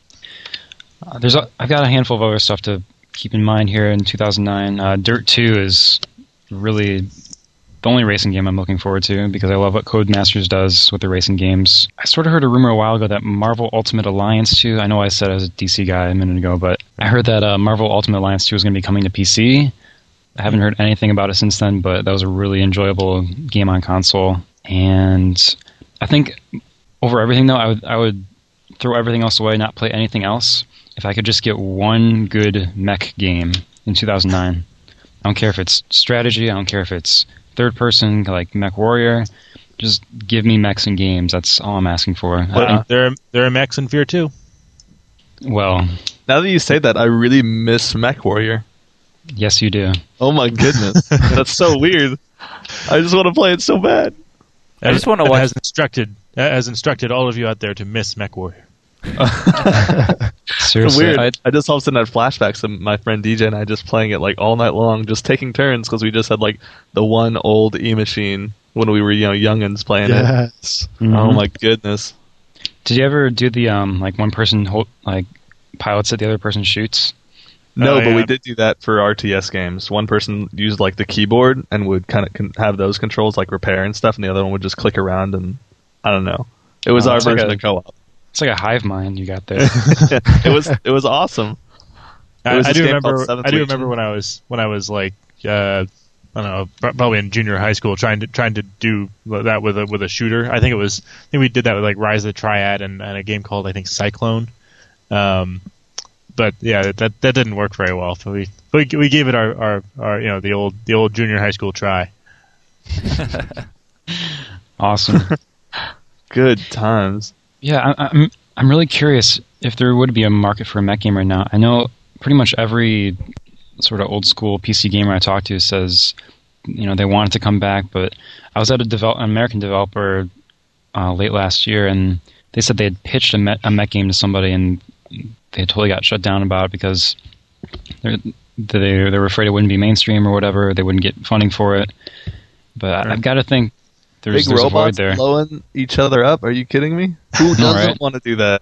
Uh, there's a, I've got a handful of other stuff to keep in mind here in two thousand nine. Uh, Dirt two is really the only racing game I'm looking forward to because I love what Codemasters does with the racing games. I sort of heard a rumor a while ago that Marvel Ultimate Alliance two, I know I said I was a D C guy a minute ago, but I heard that uh, Marvel Ultimate Alliance two is going to be coming to P C. I haven't heard anything about it since then, but that was a really enjoyable game on console. And I think over everything, though, I would I would throw everything else away, not play anything else, if I could just get one good mech game in two thousand nine. I don't care if it's strategy, I don't care if it's third person, like Mech Warrior. Just give me mechs and games. That's all I'm asking for. I But think- there are, there are mechs in Fear too. well, Now that you say that, I really miss Mech Warrior. yes, you do. Oh my goodness, that's so weird. I just want to play it so bad. I just wanna And watch- Has instructed has instructed all of you out there to miss Mech Warrior. It's Seriously, weird. I, I just all of a sudden had flashbacks of my friend D J and I just playing it like all night long, just taking turns because we just had like the one old E machine when we were you know youngins playing Yes. it. Oh my goodness. did you ever do the um like one person hold, like pilots it, the other person shoots? No, Oh, but yeah. we did do that for R T S games. One person used like the keyboard and would kind of con- have those controls like repair and stuff, and the other one would just click around and I don't know. It was Oh, our it's like version a- of co-op. It's like a hive mind you got there. it was it was awesome. It I, was I this do game remember. called Seventh I do Legion. remember when I was when I was like uh, I don't know, probably in junior high school, trying to trying to do that with a with a shooter. I think it was. I think we did that with like Rise of the Triad and, and a game called I think Cyclone. Um, but yeah, that that didn't work very well. So we we we gave it our, our, our you know the old the old junior high school try. Awesome. Good times. Yeah, I, I'm I'm really curious if there would be a market for a mech game right now. I know pretty much every sort of old school P C gamer I talk to says, you know, they want it to come back. But I was at a develop, an American developer uh, late last year, and they said they had pitched a, me- a mech game to somebody, and they totally got shut down about it because they're, they they were afraid it wouldn't be mainstream or whatever. They wouldn't get funding for it. But Sure. I've got to think there's, Big there's a void robots there. blowing each other up. Are you kidding me? Who doesn't right. want to do that?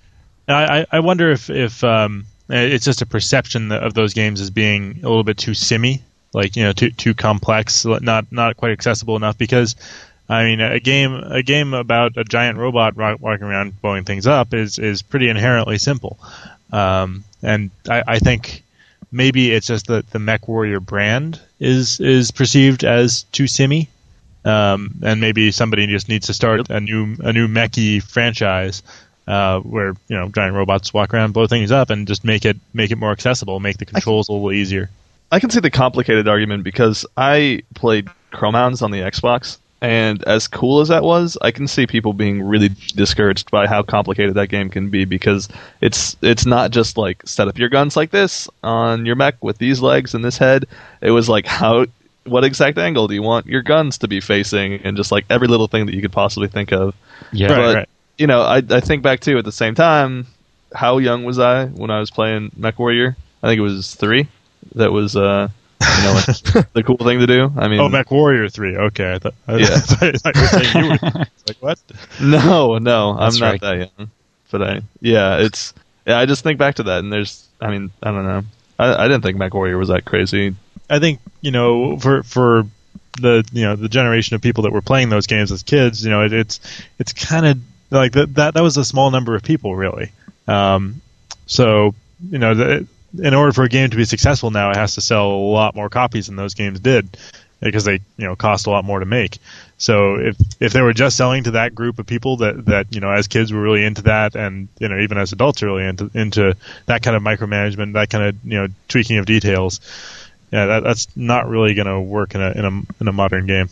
I, I wonder if if um, it's just a perception of those games as being a little bit too simmy, like you know, too too complex, not not quite accessible enough. Because I mean, a game a game about a giant robot walking around blowing things up is is pretty inherently simple, um, and I, I think maybe it's just that the MechWarrior brand is is perceived as too simmy, um, and maybe somebody just needs to start a new a new mechy franchise. Uh, where you know giant robots walk around, blow things up, and just make it make it more accessible, make the controls a little easier. I can see the complicated argument because I played Chromehounds on the Xbox, and as cool as that was, I can see people being really discouraged by how complicated that game can be because it's it's not just like set up your guns like this on your mech with these legs and this head. It was like how what exact angle do you want your guns to be facing, and just like every little thing that you could possibly think of. Yeah, Right, But, right. you know, I, I think back too at the same time, how young was I when I was playing MechWarrior? I think it was three. That was, uh, you know, like, the cool thing to do. I mean, Oh, MechWarrior three. Okay, I thought, I Yeah. thought you were saying you were like what? no, no, I'm That's not right. that young. But I, yeah, it's, yeah, I just think back to that, and there's, I mean, I don't know. I, I didn't think MechWarrior was that crazy. I think you know for for the you know the generation of people that were playing those games as kids, you know, it, it's it's kind of like that, that that was a small number of people really. Um, so you know, the, in order for a game to be successful now, it has to sell a lot more copies than those games did because they you know cost a lot more to make. So if if they were just selling to that group of people that, that you know as kids were really into that, and you know even as adults are really into into that kind of micromanagement, that kind of you know tweaking of details, yeah, that, that's not really going to work in a in a in a modern game.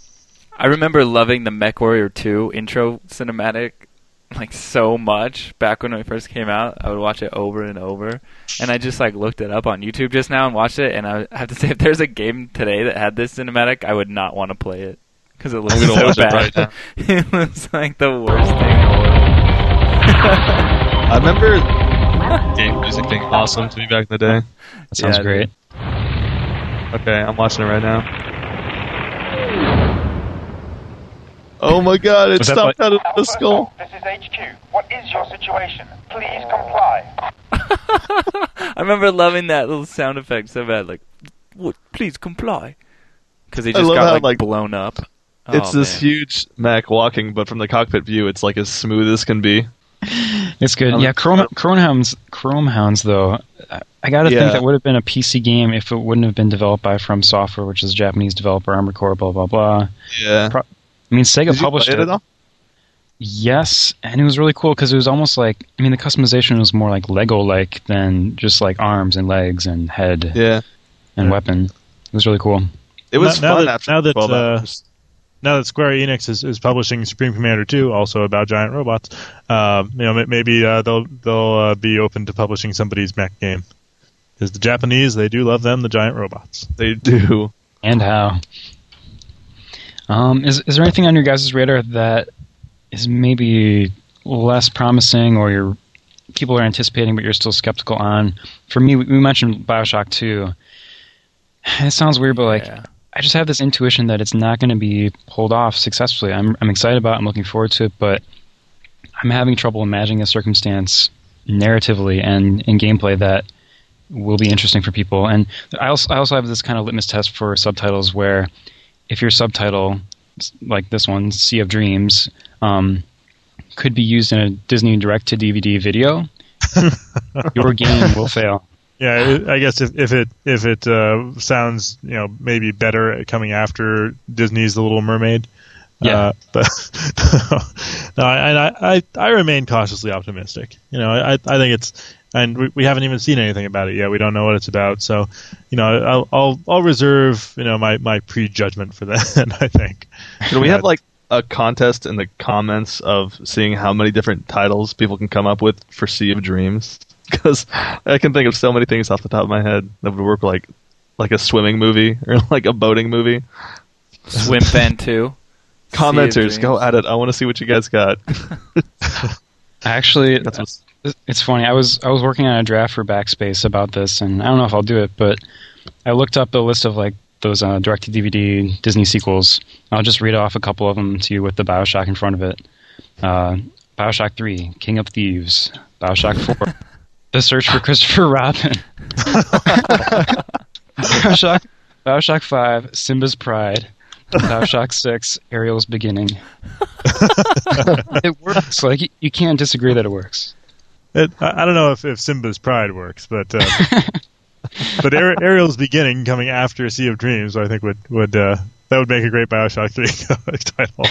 I remember loving the MechWarrior two intro cinematic like so much back when it first came out. I would watch it over and over, and I just like looked it up on YouTube just now and watched it. And I have to say, if there's a game today that had this cinematic, I would not want to play it because it looks I'm gonna so watch it bad. right now. It looks like the worst thing in the world. I remember game music being awesome to me back in the day. That sounds Yeah, great. Okay, I'm watching it right now. Oh my god, it Was that stopped like- out of the skull. This is H Q. What is your situation? Please comply. I remember loving that little sound effect so bad, like, "What? Please comply," because he I just love got how, like, like, blown up. It's Oh, this man. huge mech walking, but from the cockpit view, it's like as smooth as can be. It's good. Um, yeah, Chrome, Chromehounds, Chromehounds, though, I, I got to Yeah. think that would have been a P C game if it wouldn't have been developed by From Software, which is a Japanese developer, Armored Core, blah, blah, blah. Yeah. Pro- I mean, Sega Did you published play it it. at all? Yes, and it was really cool because it was almost like, I mean, the customization was more like Lego-like than just like arms and legs and head Yeah. and Yeah. weapon. It was really cool. It was Now- now fun that- after now that, twelve uh, hours. Now that Square Enix is, is publishing Supreme Commander two, also about giant robots, uh, you know, m- maybe uh, they'll they'll uh, be open to publishing somebody's mech game because the Japanese, they do love them, the giant robots. They do. And how. Um, is, is there anything on your guys' radar that is maybe less promising or you're, people are anticipating but you're still skeptical on? For me, we, we mentioned Bioshock two. It sounds weird, but like, Yeah. I just have this intuition that it's not going to be pulled off successfully. I'm I'm excited about it. I'm looking forward to it, but I'm having trouble imagining a circumstance narratively and in gameplay that will be interesting for people. And I also, I also have this kind of litmus test for subtitles where if your subtitle, like this one, Sea of Dreams, um, could be used in a Disney direct-to-D V D video, your game will fail. Yeah, it, I guess if, if it if it uh, sounds you know maybe better coming after Disney's The Little Mermaid, yeah. Uh, but no, I, I I remain cautiously optimistic. You know, I I think it's and we, we haven't even seen anything about it yet. We don't know what it's about, so you know I'll I'll, I'll reserve you know my, my prejudgment for that. I think. Can we have like a contest in the comments of seeing how many different titles people can come up with for Sea of Dreams? Because I can think of so many things off the top of my head that would work, like like a swimming movie or like a boating movie. Swim Fan two. Commenters, go at it. I want to see what you guys got. Actually, That's what's... it's funny. I was I was working on a draft for Backspace about this, and I don't know if I'll do it, but I looked up a list of like those uh, direct-to-D V D Disney sequels. I'll just read off a couple of them to you with the Bioshock in front of it. Uh, Bioshock three, King of Thieves. Bioshock four, The Search for Christopher Robin. Bioshock, Bioshock five, Simba's Pride. Bioshock six, Ariel's Beginning. It works. Like, you, you can't disagree that it works. It, I, I don't know if, if Simba's Pride works, but uh, but Ari- Ariel's Beginning coming after Sea of Dreams, I think would would uh, that would make a great Bioshock three title.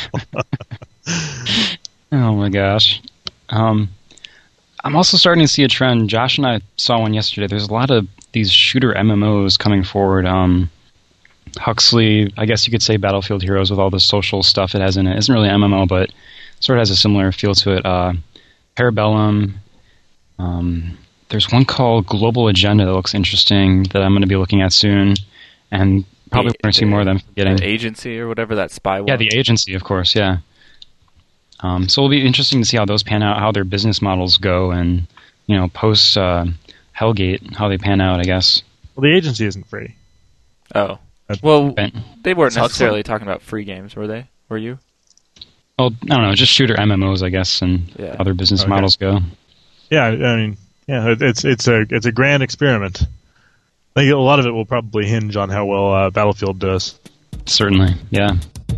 Oh my gosh. Um, I'm also starting to see a trend. Josh and I saw one yesterday. There's a lot of these shooter M M Os coming forward. Um, Huxley, I guess you could say Battlefield Heroes with all the social stuff it has in it. It isn't really M M O, but sort of has a similar feel to it. Uh, Parabellum. Um, there's one called Global Agenda that looks interesting that I'm going to be looking at soon. And probably the, one or two more that I'm forgetting. The Agency or whatever that spy was. Yeah, the Agency, of course, yeah. Um, so it'll be interesting to see how those pan out, how their business models go, and, you know, post uh, Hellgate, how they pan out, I guess. Well, the Agency isn't free. Oh. Well, Ben. they weren't Huxley? necessarily talking about free games, were they? Were you? Well, I don't know, just shooter M M Os, I guess, and Yeah. how their business Okay. models go. Yeah, I mean, yeah, it- it's it's a it's a grand experiment. I think a lot of it will probably hinge on how well uh, Battlefield does. Certainly, yeah.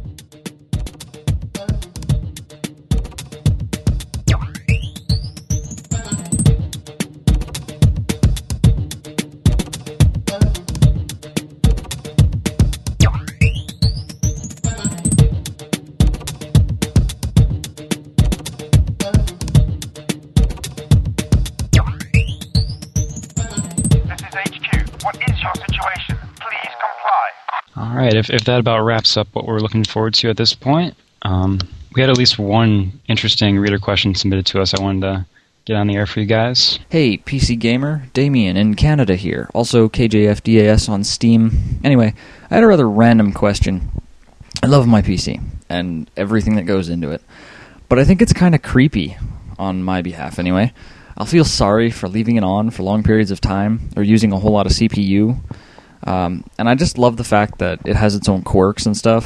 This is H Q. What is your situation? Please comply. All right, if, if that about wraps up what we're looking forward to at this point, um, we had at least one interesting reader question submitted to us I wanted to get on the air for you guys. Hey, P C Gamer, Damien in Canada here. Also K J F D A S on Steam. Anyway, I had a rather random question. I love my P C and everything that goes into it, but I think it's kind of creepy, on my behalf anyway. I'll feel sorry for leaving it on for long periods of time or using a whole lot of C P U. Um, and I just love the fact that it has its own quirks and stuff.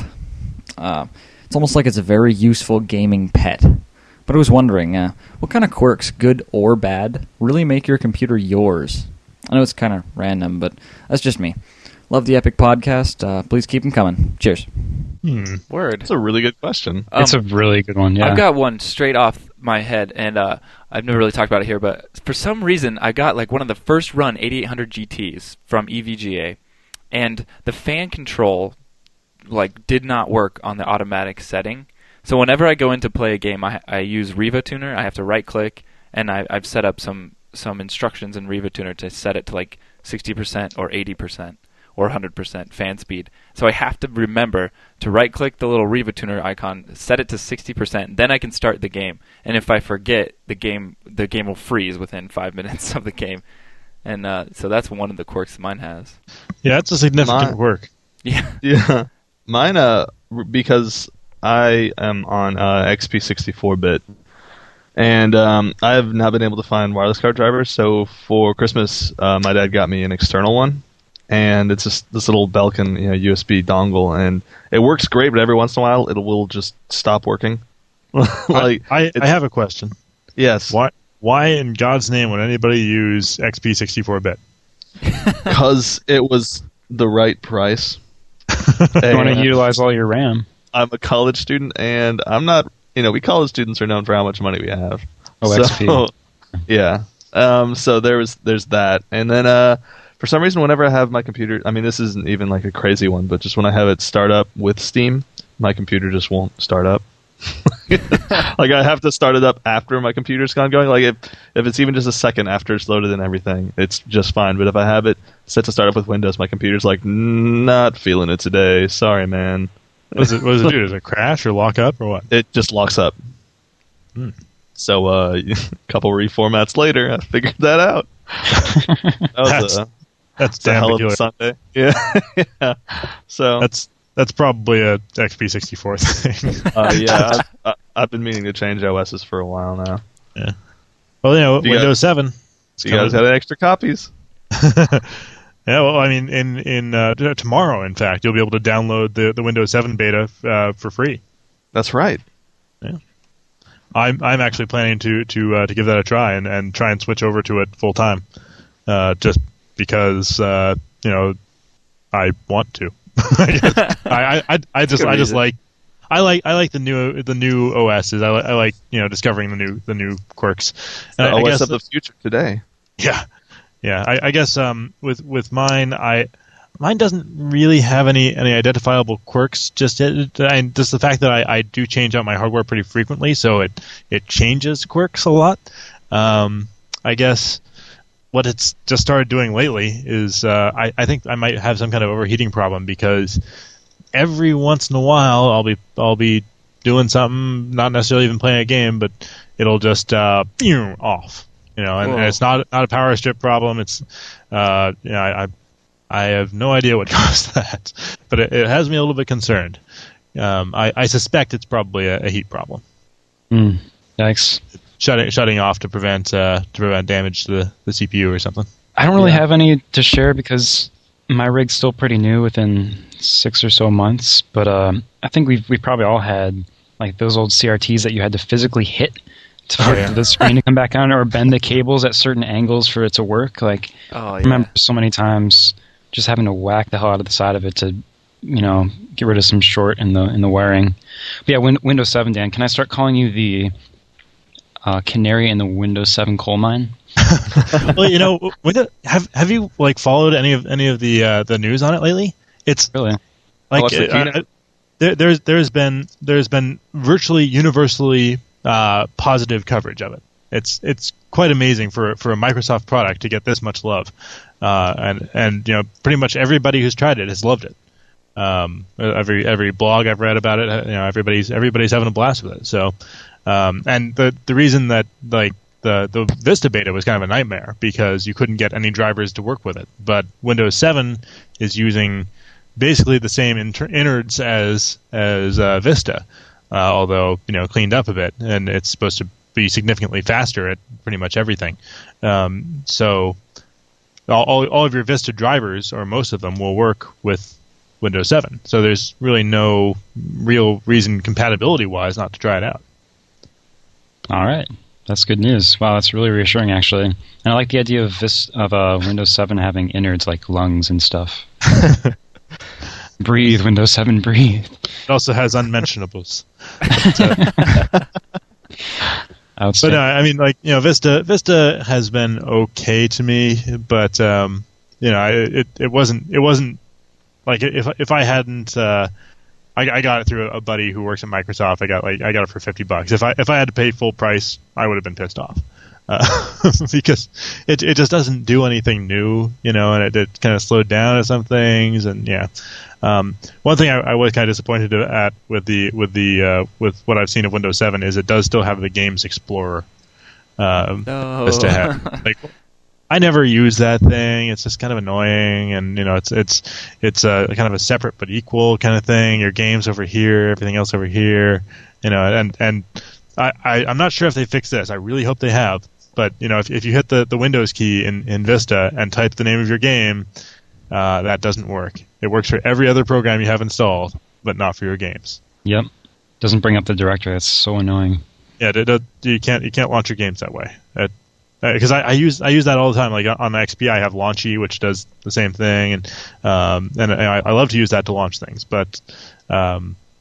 Uh, it's almost like it's a very useful gaming pet. But I was wondering, uh, what kind of quirks, good or bad, really make your computer yours? I know it's kind of random, but that's just me. Love the Epic Podcast. Uh, please keep them coming. Cheers. Hmm. Word. That's a really good question. Um, It's a really good one, yeah. I've got one straight off my head, and uh, I've never really talked about it here, but for some reason, I got like one of the first run eighty-eight hundred G Ts from E V G A, and the fan control like did not work on the automatic setting. So whenever I go in to play a game, I, I use Riva Tuner. I have to right-click, and I, I've set up some some instructions in Riva Tuner to set it to like sixty percent or eighty percent. Or one hundred percent fan speed. So I have to remember to right-click the little Riva Tuner icon, set it to sixty percent, then I can start the game. And if I forget, the game the game will freeze within five minutes of the game. And uh, so that's one of the quirks mine has. Yeah, that's a significant My- work. Yeah. Yeah, mine. Uh, r- because I am on uh, X P sixty-four bit, and um, I have not been able to find wireless card drivers. So for Christmas, uh, my dad got me an external one. And it's just this little Belkin, you know, U S B dongle, and it works great. But every once in a while, it will just stop working. like I, it's- I have a question. yes, Why why in God's name would anybody use X P sixty-four bit? because it was the right price. You want to And utilize all your RAM. I'm a college student, and I'm not you know, we college students are known for how much money we have. Oh, so, X P. Yeah. Um, so there was there's that, and then uh, for some reason, whenever I have my computer, I mean, this isn't even like a crazy one, but just when I have it start up with Steam, my computer just won't start up. Like I have to start it up after my computer's gone going. Like if if it's even just a second after it's loaded and everything, it's just fine. But if I have it set to start up with Windows, my computer's like not feeling it today. Sorry, man. What does it, what does it do? Does it crash or lock up or what? It just locks up. Hmm. So uh, a couple reformats later, I figured that out. That was That's- a, That's it's a damn hell of a peculiar. Sunday. Yeah. Yeah. So That's that's probably a X P sixty-four thing. uh, yeah, I've, I- I've been meaning to change O Ss for a while now. Yeah. Well, you know, You Windows guys- seven. So you guys got extra copies? Yeah, well, I mean, in in uh, t- tomorrow, in fact, you'll be able to download the, the Windows seven beta uh, for free. That's right. I'm I'm actually planning to to uh, to give that a try and, and try and switch over to it full time, uh, just because uh, you know I want to. I, I I I just Good I just reason. like. I like I like the new the new O Ss. I, li- I like you know discovering the new the new quirks. And The I, I O S guess of the future today. Yeah, yeah. I, I guess um, with with mine, I mine doesn't really have any, any identifiable quirks. Just it, and just the fact that I, I do change out my hardware pretty frequently, so it it changes quirks a lot. Um, I guess what it's just started doing lately is uh, I I think I might have some kind of overheating problem because every once in a while I'll be I'll be doing something, not necessarily even playing a game, but it'll just uh, off. You know, and, and it's not not a power strip problem. It's, uh, you know, I, I I have no idea what caused that, but it, it has me a little bit concerned. Um, I, I suspect it's probably a, a heat problem. Mm, yikes! Shutting shutting off to prevent uh, to prevent damage to the, the C P U or something. I don't really Yeah. have any to share because my rig's still pretty new, within six or so months. But um, I think we've we probably all had like those old C R Ts that you had to physically hit to, for Oh, yeah. the screen to come back on, or bend the cables at certain angles for it to work. Like Oh, I yeah. remember so many times just having to whack the hell out of the side of it to, you know, get rid of some short in the in the wiring. But yeah, win- Windows seven, Dan. Can I start calling you the uh, canary in the Windows seven coal mine? Well, you know, with it, have have you like followed any of any of the uh, the news on it lately? It's Really? like watched the uh, keynote. uh, there, there's there's been there's been virtually universally uh, positive coverage of it. It's it's quite amazing for for a Microsoft product to get this much love, uh, and and you know pretty much everybody who's tried it has loved it. Um, every every blog I've read about it, you know, everybody's everybody's having a blast with it. So, um, and the the reason that like the the Vista beta was kind of a nightmare because you couldn't get any drivers to work with it, but Windows seven is using basically the same inter- innards as as uh, Vista, uh, although you know cleaned up a bit, and it's supposed to be significantly faster at pretty much everything. Um, so all, all all of your Vista drivers, or most of them, will work with Windows seven. So there's really no real reason compatibility-wise not to try it out. All right. That's good news. Wow, that's really reassuring, actually. And I like the idea of this of uh, Windows seven having innards like lungs and stuff. Breathe, Windows seven, breathe. It also has unmentionables. But Outstanding. no, I mean, like you know, Vista Vista has been okay to me, but um, you know, I- it it wasn't it wasn't like if if I hadn't, uh, I, I got it through a buddy who works at Microsoft. I got like I got it for fifty bucks. If I if I had to pay full price, I would have been pissed off. Uh, because it it just doesn't do anything new, you know, and it, it kind of slowed down at some things, and yeah. Um, one thing I, I was kind of disappointed at with the with the uh, with what I've seen of Windows seven is it does still have the Games Explorer. Um, No. Vista had. Like, I never use that thing. It's just kind of annoying, and you know, it's it's it's a kind of a separate but equal kind of thing. Your games over here, everything else over here, you know, and and I, I I'm not sure if they fixed this. I really hope they have. But you know, if if you hit the, the Windows key in, in Vista and type the name of your game, uh, that doesn't work. It works for every other program you have installed, but not for your games. Yep. Doesn't bring up the directory. That's so annoying. Yeah, it, it, you can't you can't launch your games that way. Because I, I use I use that all the time. Like on the X P, I have Launchy, which does the same thing, and um, and I, I love to use that to launch things. But um,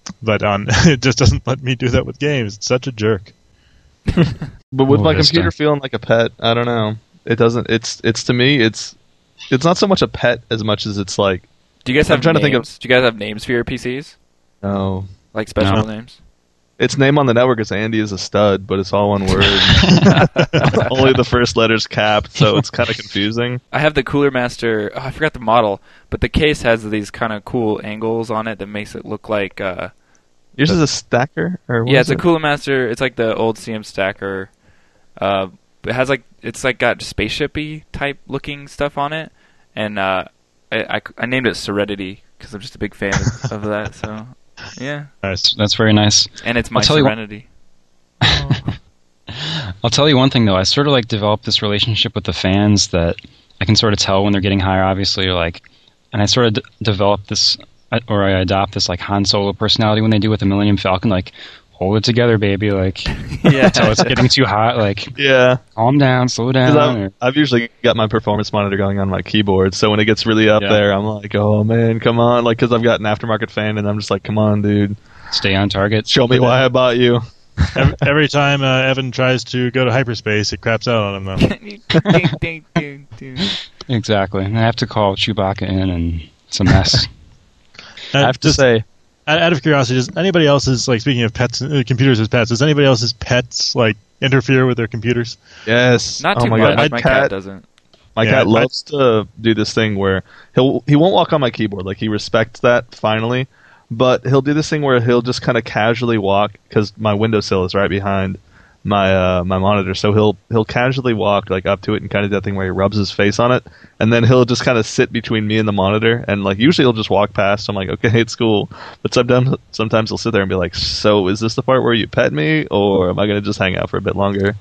but on it just doesn't let me do that with games. It's such a jerk. But with Oh, my Vista. computer feeling like a pet, I don't know. It doesn't. It's it's to me. It's it's not so much a pet as much as it's like. Do you guys I'm have trying names? to think of- Do you guys have names for your P Cs? No, Like special No. names? its name on the network is Andy is a stud, but it's all one word. Only the first letter's capped, so it's kind of confusing. I have the Cooler Master. Oh, I forgot the model, but the case has these kind of cool angles on it that makes it look like. Uh, Yours is a stacker, or what yeah, is it's a it? Cooler Master. It's like the old C M stacker. Uh, it has like it's like got spaceshipy type looking stuff on it, and uh, I, I, I named it Serenity because I'm just a big fan of, of that. So yeah, Nice. That's very nice. and it's my I'll tell you what- Serenity. I'll tell you one thing though. I sort of like developed this relationship with the fans that I can sort of tell when they're getting higher, obviously, or like, and I sort of d- develop this, or I adopt this like Han Solo personality when they do with the Millennium Falcon, like, hold it together, baby, like, Yeah. until it's getting too hot, like, Yeah, calm down, slow 'cause down. I've, Or, I've usually got my performance monitor going on my keyboard, so when it gets really up Yeah. there, I'm like, oh man, come on, like, because I've got an aftermarket fan, and I'm just like, come on, dude, stay on target. show me why I bought you. Every, every time uh, Evan tries to go to hyperspace, it craps out on him though. Ding, ding, ding, ding. Exactly. And I have to call Chewbacca in, and it's a mess. I have to Just say, out out of curiosity, does anybody else's, like, speaking of pets, uh, computers as pets, does anybody else's pets like interfere with their computers? Yes. Not oh too my much. God. My cat doesn't. My Yeah, cat I- loves to do this thing where he'll he won't walk on my keyboard. Like, he respects that finally, but he'll do this thing where he'll just kind of casually walk because my windowsill is right behind my uh, my monitor. So he'll he'll casually walk like up to it and kind of do that thing where he rubs his face on it, and then he'll just kind of sit between me and the monitor. And like usually he'll just walk past. I'm like, okay, it's cool. But sometimes sometimes he'll sit there and be like, so is this the part where you pet me, or am I going to just hang out for a bit longer?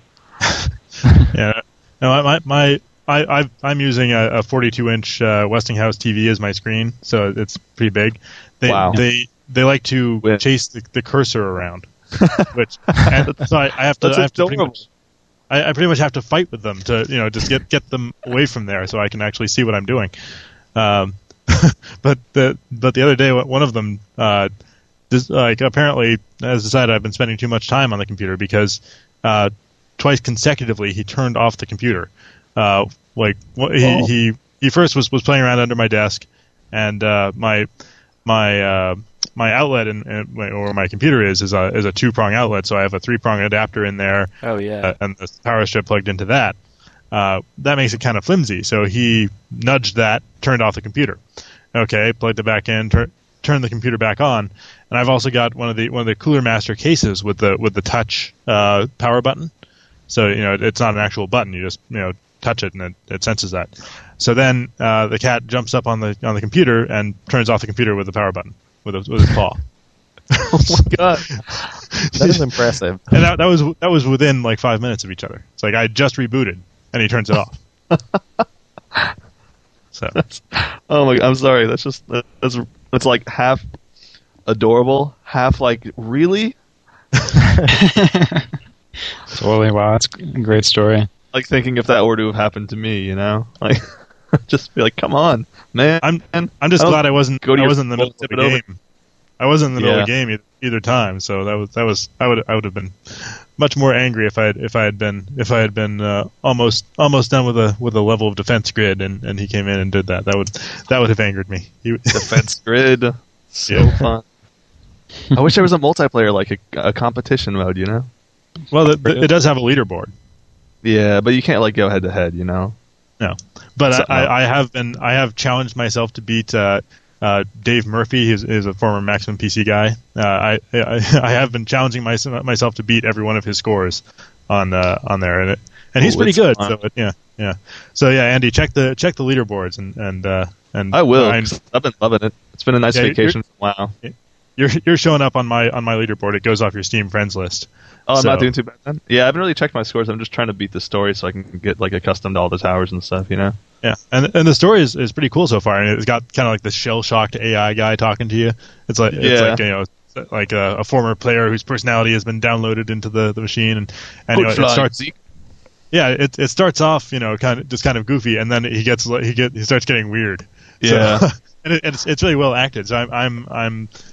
Yeah. No, my my I I've, I'm using a, a forty-two inch uh, Westinghouse T V as my screen, so it's pretty big. They Wow. they they like to Win. chase the, the cursor around, which and so I, I have to That's I have to pretty adorable. much, I, I pretty much have to fight with them to you know just get get them away from there so I can actually see what I'm doing. Um, but the but the other day one of them uh, just, like apparently has decided I've been spending too much time on the computer because uh, twice consecutively he turned off the computer. Uh, like wh- he, Oh. he he first was, was playing around under my desk, and uh, my my uh, my outlet and or my computer is is a is a two prong outlet, so I have a three prong adapter in there, Oh yeah. uh, and the power strip plugged into that. Uh, that makes it kind of flimsy, so he nudged that, turned off the computer. Okay, plugged it back in, tur- turned the computer back on, and I've also got one of the one of the Cooler Master cases with the with the touch uh, power button. So you know it's not an actual button; you just you know touch it and it, it senses that. So then uh, the cat jumps up on the on the computer and turns off the computer with the power button with, a, with his paw. Oh my God. that is impressive. And that, that was that was within like five minutes of each other. It's like I just rebooted and he turns it off. So Oh my! I'm sorry. That's just that's it's like half adorable, half like really Totally. Wow, that's a great story. like thinking if that were to have happened to me, you know, like just be like, come on, man. I'm I'm just I don't glad I wasn't go to I your wasn't in the middle tip of it the over. game. I wasn't in the middle of the Yeah. game either, either time. So that was that was I would I would have been much more angry if I had if I had been if I had been uh, almost almost done with a with a level of defense grid and, and he came in and did that. That would that would have angered me. He, Defense grid, so Yeah. fun. I wish there was a multiplayer like a, a competition mode, you know. well, the, the, it does have a leaderboard. Yeah, but you can't like go head to head, you know. No, but So- I, I, I have been I have challenged myself to beat uh, uh, Dave Murphy. He's is a former Maximum P C guy. Uh, I, I I have been challenging my, myself to beat every one of his scores on uh, on there, and it, and he's Oh, pretty it's good. fun. So it, yeah, yeah. So yeah, Andy, check the check the leaderboards and and uh, and I will. I'm- 'cause I've been loving it. It's been a nice Yeah, you're- vacation. Wow. you're you're showing up on my on my leaderboard. It goes off your Steam friends list. Oh, I'm So- not doing too bad then. Yeah, I haven't really checked my scores. I'm just trying to beat the story so I can get like accustomed to all the towers and stuff, you know. Yeah, and and the story is, is pretty cool so far. And it's got kind of like the shell shocked A I guy talking to you. It's like it's Yeah. like you know like a, a former player whose personality has been downloaded into the, the machine, and and you know, it starts. Yeah, it it starts off you know kind of just kind of goofy, and then he gets he get he starts getting weird. Yeah. So, and it, it's it's really well acted. So I'm I'm I'm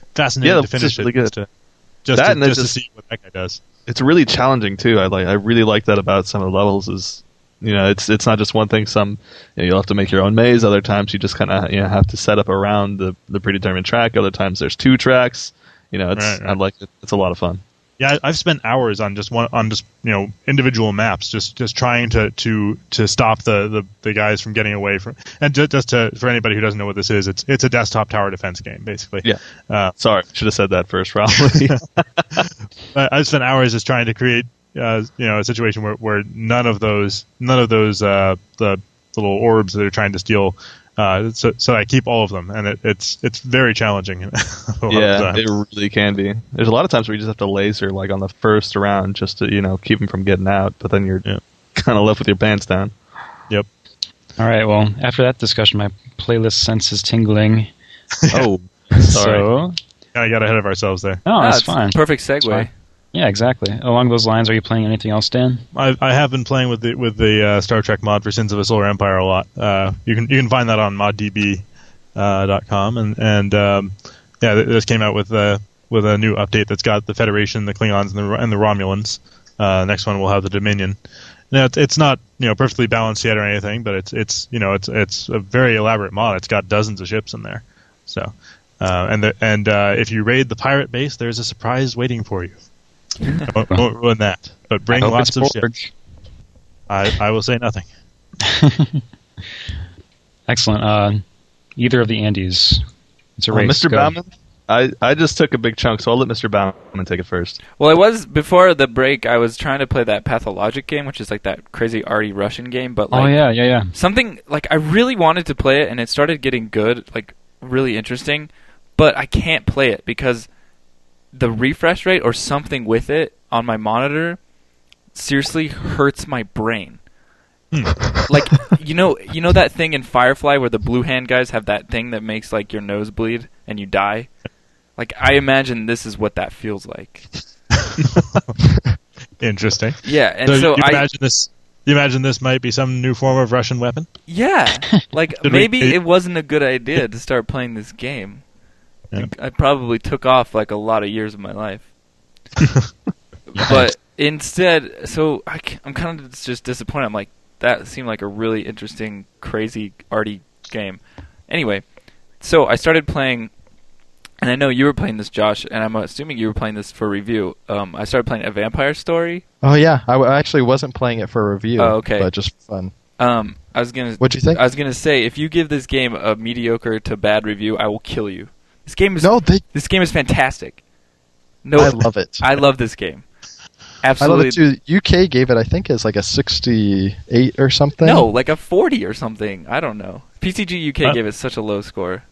fascinating Yeah, to it's finish just really it. good. Just to, just, That to, and it's just to just- see what that guy does. It's really challenging too. I like. I really like that about some of the levels. Is you know, it's it's not just one thing. Some you know, you'll have to make your own maze. Other times you just kind of you know have to set up around the the predetermined track. Other times there's two tracks. You know, it's Right, right. I like it. It's a lot of fun. Yeah, I- I've spent hours on just one on just you know individual maps, just just trying to to to stop the, the, the guys from getting away from. And ju- just to for anybody who doesn't know what this is, it's it's a desktop tower defense game basically. Yeah. Uh, Sorry, should have said that first. Probably. I- I've spent hours just trying to create uh, you know a situation where, where none of those none of those uh, the little orbs that they're trying to steal. Uh, so, so I keep all of them, and it, it's it's very challenging. a lot of yeah, times. it really can be. There's a lot of times where you just have to laser like on the first round just to you know keep them from getting out, but then you're Yeah. kind of left with your pants down. Yep. All right. Well, after that discussion, my playlist sense is tingling. Oh, sorry. So, Kind of got ahead of ourselves there. no, Ah, that's it's fine. Perfect It's segue. fine. Yeah, exactly. Along those lines, are you playing anything else, Dan? I, I have been playing with the with the uh, Star Trek mod for Sins of a Solar Empire a lot. Uh, you can you can find that on mod d b dot com uh, and and um, yeah, th- this came out with uh, with a new update that's got the Federation, the Klingons, and the and the Romulans. Uh, next one will have the Dominion. Now it's, it's not you know perfectly balanced yet or anything, but it's it's you know it's it's a very elaborate mod. It's got dozens of ships in there. So uh, and the, and uh, if you raid the pirate base, there's a surprise waiting for you. I won't, won't ruin that, but bring I hope lots of it's ships. Borg. I, I will say nothing. Excellent. Uh, either of the Andes. It's a Uh, race. Mister Go. Bauman, I, I just took a big chunk, so I'll let Mister Bauman take it first. Well, I was before the break. I was trying to play that Pathologic game, which is like that crazy arty Russian game. But like, Oh yeah, yeah, yeah. something like I really wanted to play it, and it started getting good, like really interesting. But I can't play it because the refresh rate or something with it on my monitor seriously hurts my brain. Like you know, you know that thing in Firefly where the blue hand guys have that thing that makes like your nose bleed and you die. Like I imagine this is what that feels like. Interesting. Yeah, and so, so, you I imagine this. You imagine this might be some new form of Russian weapon. yeah, like Did we- maybe it wasn't a good idea to start playing this game. Yeah. I probably took off like a lot of years of my life. But instead, so I, am kind of just disappointed. I'm like, that seemed like a really interesting, crazy, arty game. Anyway, so I started playing, and I know you were playing this, Josh, and I'm assuming you were playing this for review. Um, I started playing A Vampire Story. Oh yeah, I, w- I actually wasn't playing it for review. Oh, okay. But just for fun. Um, I was gonna. What'd you think? I was gonna say, if you give this game a mediocre to bad review, I will kill you. This game is No, they. this game is fantastic. No, I love it. I love this game. I love Absolutely. it too. U K gave it, I think, as like a sixty-eight or something. No, like a forty or something. I don't know. P C G U K Huh? gave it such a low score.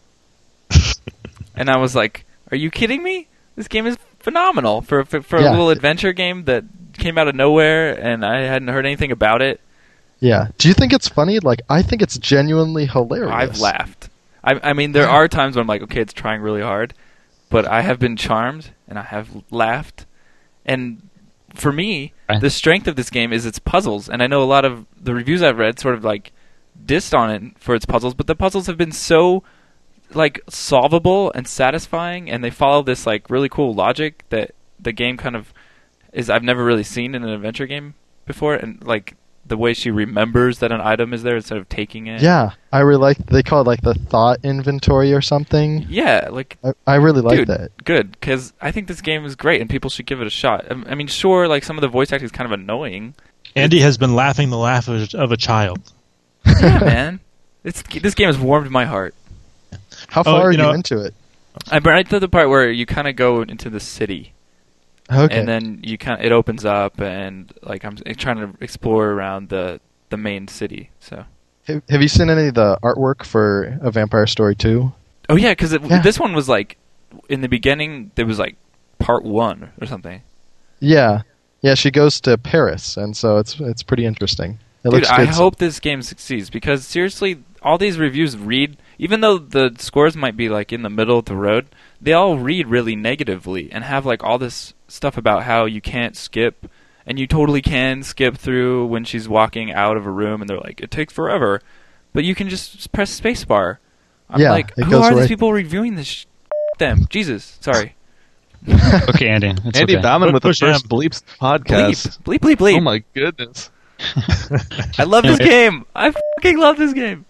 And I was like, are you kidding me? This game is phenomenal for for, for Yeah. a little adventure game that came out of nowhere and I hadn't heard anything about it. Yeah. Do you think it's funny? Like, I think it's genuinely hilarious. I've laughed. I, I mean, there are times when I'm like, okay, it's trying really hard, but I have been charmed and I have laughed. And for me, Right. the strength of this game is its puzzles. And I know a lot of the reviews I've read sort of like dissed on it for its puzzles, but the puzzles have been so like solvable and satisfying, and they follow this like really cool logic that the game kind of is I've never really seen in an adventure game before, and like the way she remembers that an item is there instead of taking it. Yeah, I really like. They call it like the thought inventory or something. Yeah, like I, I really like dude, that. good, because I think this game is great and people should give it a shot. I I mean, sure, like some of the voice acting is kind of annoying. Andy has been laughing the laugh of, of a child. Yeah, man, it's this game has warmed my heart. How Oh, far are you you know- into it? I'm right to the part where you kind of go into the city. Okay. And then you kind of, it opens up, and like I'm trying to explore around the the main city. So, have, have you seen any of the artwork for A Vampire Story two? oh yeah, because Yeah. this one was like in the beginning there was like part one or something. Yeah, yeah. She goes to Paris, and so it's it's pretty interesting. It Dude, looks I good. hope this game succeeds because seriously, all these reviews read, even though the scores might be like in the middle of the road, they all read really negatively and have like all this stuff about how you can't skip, and you totally can skip through when she's walking out of a room, and they're like, it takes forever, but you can just press spacebar. I'm Yeah, like, it who goes are these right- people reviewing this? Sh-? them. Jesus, sorry. Okay, Andy. It's Andy okay. Bauman with the Push first him. Bleeps podcast. Bleep, bleep, bleep, bleep. Oh my goodness. I love this game. I fucking love this game.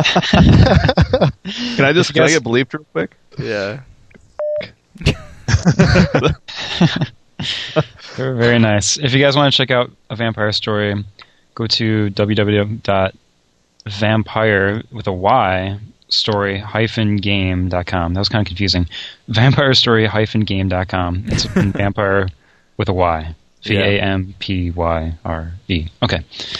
Can I just If you can I guys- get bleeped real quick? Yeah. Very, very nice. If you guys want to check out A Vampire Story, go to w w w dot vampire with a Y story hyphen game dot com. That was kind of confusing. Vampire Story hyphen game dot com. It's vampire with a Y. V A M P Y R E. Okay.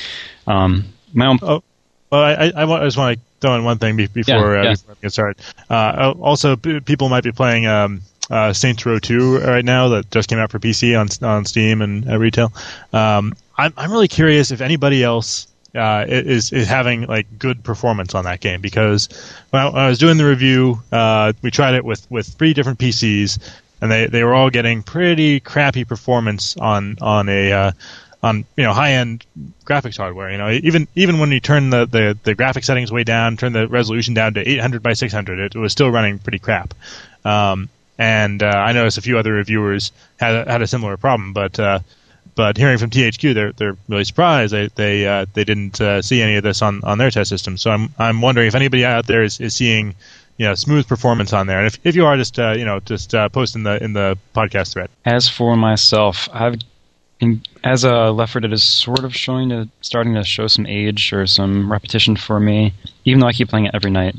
Um, my own. Oh, well, I, I, I want- I just want to throw in one thing be- before, Yeah, uh, yeah. before we get started. Uh, also, p- people might be playing um, uh, Saints Row two right now that just came out for P C on on Steam and at retail. Um, I'm I'm really curious if anybody else uh, is is having like good performance on that game, because when I, when I was doing the review, uh, we tried it with, with three different P Cs, and they, they were all getting pretty crappy performance on on a uh, on you know high end graphics hardware. You know, even even when you turn the, the, the graphic settings way down, turn the resolution down to eight hundred by six hundred, it, it was still running pretty crap. Um, and uh, I noticed a few other reviewers had a, had a similar problem, but uh, but hearing from T H Q, they're they're really surprised they they uh, they didn't uh, see any of this on, on their test system. So I'm I'm wondering if anybody out there is, is seeing you know smooth performance on there, and if if you are, just uh, you know just uh, post in the in the podcast thread. As for myself, I've been, as a Left four Dead is sort of showing to starting to show some age or some repetition for me, even though I keep playing it every night.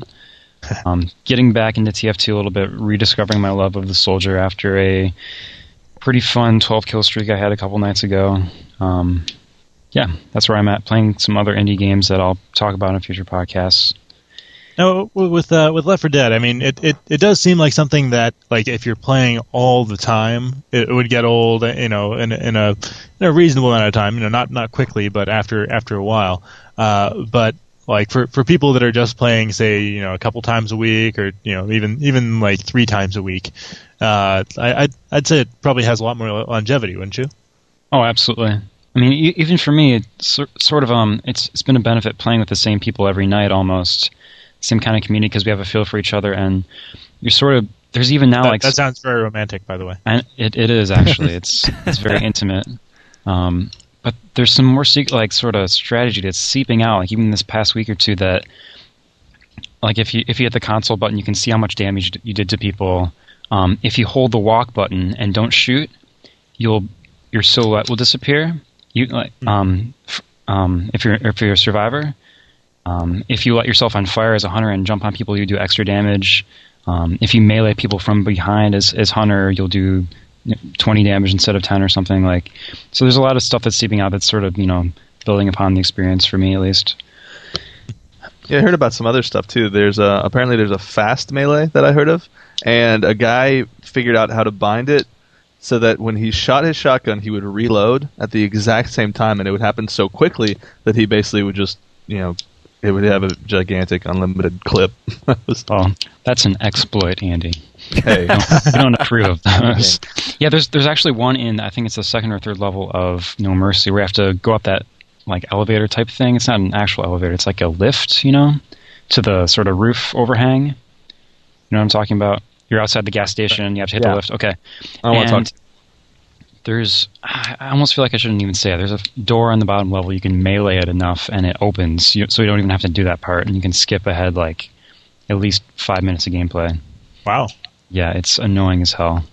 Um, getting back into T F two a little bit, rediscovering my love of the soldier after a pretty fun twelve kill streak I had a couple nights ago. Um, yeah, that's where I'm at. Playing some other indie games that I'll talk about in future podcasts. No, with uh, with Left four Dead, I mean, it, it, it does seem like something that, like, if you're playing all the time, it would get old, you know, in, in a in a reasonable amount of time. You know, not not quickly, but after after a while. Uh, but like for, for people that are just playing, say, you know, a couple times a week, or you know, even even like three times a week, uh, I I'd, I'd say it probably has a lot more longevity, wouldn't you? Oh, absolutely. I mean, e- even for me, it's sor- sort of um, it's it's been a benefit playing with the same people every night almost. Same kind of community because we have a feel for each other, and you're sort of there's even now That, like that sounds very romantic, by the way. and it it is actually it's it's very intimate, um, but there's some more sec- like sort of strategy that's seeping out. Like even this past week or two, that like if you if you hit the console button, you can see how much damage you did to people. Um, if you hold the walk button and don't shoot, you'll your silhouette will disappear. You like um, f- um, if you're if you're a survivor. Um, if you let yourself on fire as a hunter and jump on people, you do extra damage. Um, if you melee people from behind as, as hunter, you'll do twenty damage instead of ten or something. Like, so there's a lot of stuff that's seeping out that's sort of, you know, building upon the experience for me at least. Yeah, I heard about some other stuff too. There's a, apparently there's a fast melee that I heard of, and a guy figured out how to bind it so that when he shot his shotgun, he would reload at the exact same time, and it would happen so quickly that he basically would just, you know, it would have a gigantic unlimited clip. Oh, that's an exploit, Andy. Hey, I don't approve of those. Yeah, there's there's actually one in, I think it's the second or third level of No Mercy, where you have to go up that like elevator type thing. It's not an actual elevator; it's like a lift, you know, to the sort of roof overhang. You know what I'm talking about? You're outside the gas station. You have to hit Yeah. the lift. Okay. I want to And talk. There's, I almost feel like I shouldn't even say it. There's a door on the bottom level. You can melee it enough, and it opens, you, so you don't even have to do that part, and you can skip ahead like at least five minutes of gameplay. Wow. Yeah, it's annoying as hell.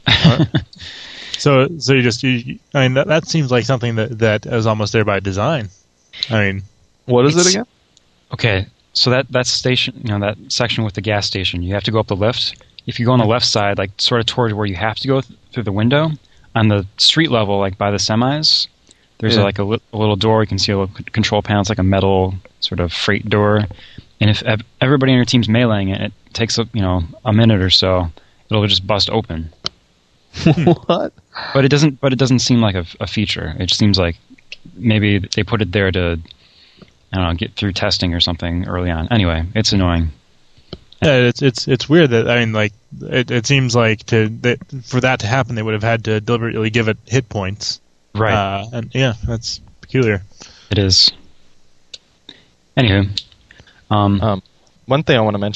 So, so you just, you, I mean, that, that seems like something that, that is almost there by design. I mean, What is it it's- again? Okay, so that that station, you know, that section with the gas station, you have to go up the lift. If you go on the left side, like sort of toward where you have to go th- through the window, on the street level, like by the semis, there's Yeah. a, like a, li- a little door. You can see a little c- control panel. It's like a metal sort of freight door. And if ev- everybody on your team's meleeing it, it takes a, you know a minute or so. It'll just bust open. What? But it doesn't. But it doesn't seem like a, a feature. It just seems like maybe they put it there to, I don't know, get through testing or something early on. Anyway, it's annoying. yeah, it's it's it's weird that, I mean, like it, it seems like to that for that to happen, they would have had to deliberately give it hit points. Right. Uh, and yeah, that's peculiar. It is. Anywho, um, Um, one thing I want to mention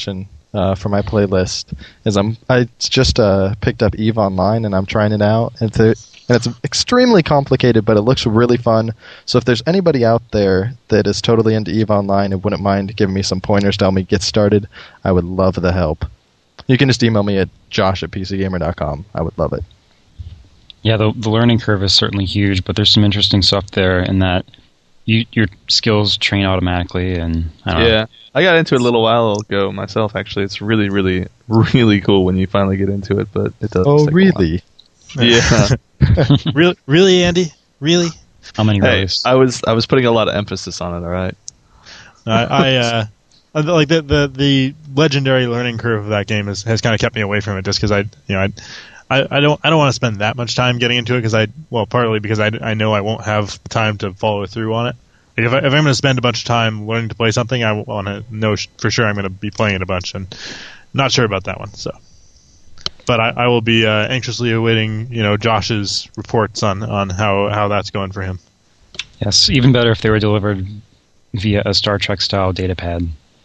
uh, for my playlist is I'm I just uh, picked up EVE Online and I'm trying it out. It's a, and it's extremely complicated, but it looks really fun. So if there's anybody out there that is totally into EVE Online and wouldn't mind giving me some pointers to help me get started, I would love the help. You can just email me at josh at p c gamer dot com. I would love it. Yeah, the the learning curve is certainly huge, but there's some interesting stuff there in that you, your skills train automatically, and I don't yeah, know. I got into it a little while ago myself. Actually, it's really, really, really cool when you finally get into it. But it does. Oh, really? Yeah. really, really, Andy? Really? How many Hey, ways? I was I was putting a lot of emphasis on it. All right. I, I uh, I- like the, the the legendary learning curve of that game has, has kind of kept me away from it, just because I you know I. I, I don't. I don't want to spend that much time getting into it because I. Well, partly because I, I know I won't have time to follow through on it. Like if, I, if I'm going to spend a bunch of time learning to play something, I want to know sh- for sure I'm going to be playing it a bunch, and not sure about that one. So, but I, I will be uh, anxiously awaiting you know Josh's reports on, on how, how that's going for him. Yes, even better if they were delivered via a Star Trek style data pad.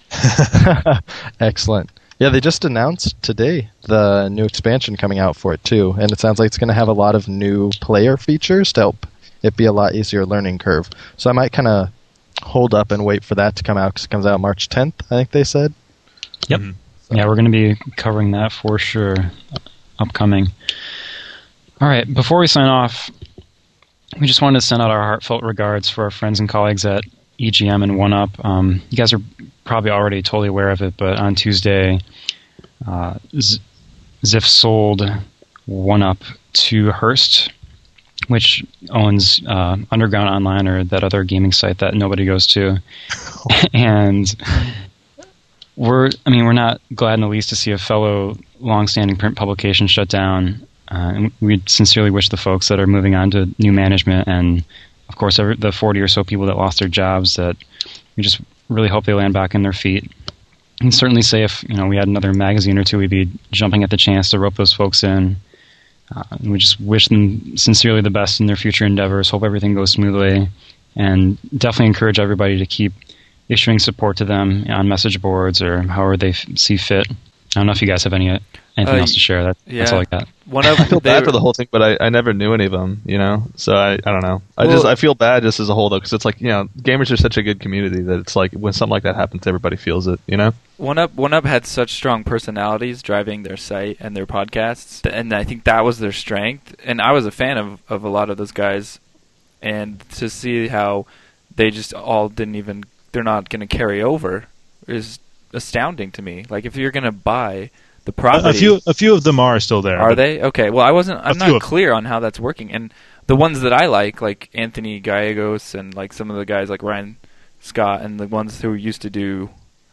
Excellent. Yeah, they just announced today the new expansion coming out for it too, and it sounds like it's going to have a lot of new player features to help it be a lot easier learning curve. So I might kind of hold up and wait for that to come out because it comes out March tenth, I think they said. Yep. Mm-hmm. Yeah, we're going to be covering that for sure upcoming. All right, before we sign off, we just wanted to send out our heartfelt regards for our friends and colleagues at E G M and one up. Um, you guys are probably already totally aware of it, but on Tuesday, uh, Z- Ziff sold one up to Hearst, which owns uh, Underground Online, or that other gaming site that nobody goes to. And we're, I mean, we're not glad in the least to see a fellow long-standing print publication shut down. Uh, and we sincerely wish the folks that are moving on to new management, and of course every, the forty or so people that lost their jobs, that we just really hope they land back on their feet. And certainly say if you know we had another magazine or two, we'd be jumping at the chance to rope those folks in. Uh, and we just wish them sincerely the best in their future endeavors. Hope everything goes smoothly, and definitely encourage everybody to keep issuing support to them on message boards or however they f- see fit. I don't know if you guys have any anything Uh, else to share. That, yeah. That's all I got. One of I feel they bad were- for the whole thing, but I, I never knew any of them, you know. So I, I don't know. I Well- just I feel bad just as a whole though, because it's like you know, gamers are such a good community that it's like when something like that happens, everybody feels it, you know. One Up One Up had such strong personalities driving their site and their podcasts, and I think that was their strength. And I was a fan of, of a lot of those guys, and to see how they just all didn't even they're not going to carry over is astounding to me. Like if you're going to buy the property, A, a few a few of them are still there. are but- they okay? Well, I wasn't. I'm A few not of- clear on how that's working, and the ones that I like, like Anthony Gallegos and like some of the guys like Ryan Scott and the ones who used to do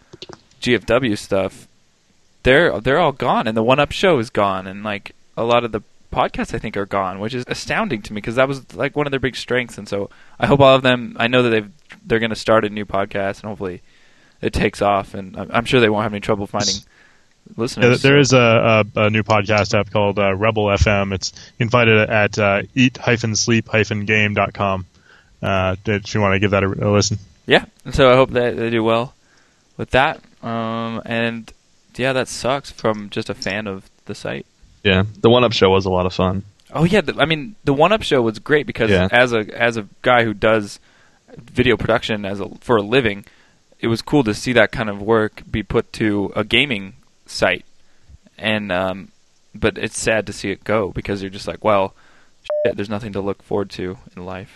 G F W stuff, they're they're all gone, and the One Up show is gone, and like a lot of the podcasts I think are gone, which is astounding to me because that was like one of their big strengths. And so I hope all of them. I know that they've they're going to start a new podcast, and hopefully it takes off. And I'm, I'm sure they won't have any trouble finding listeners. Yeah, there is a, a, a new podcast app called uh, Rebel F M. It's you can find it at uh, eat sleep game dot com. Uh, if you want to give that a, a listen. Yeah, and so I hope that they do well with that. Um, and yeah, that sucks from just a fan of the site. Yeah, the One Up show was a lot of fun. Oh yeah, the, I mean the One Up show was great because Yeah. as a as a guy who does video production as a, for a living, it was cool to see that kind of work be put to a gaming site. And um, but it's sad to see it go because you're just like, well, shit, there's nothing to look forward to in life.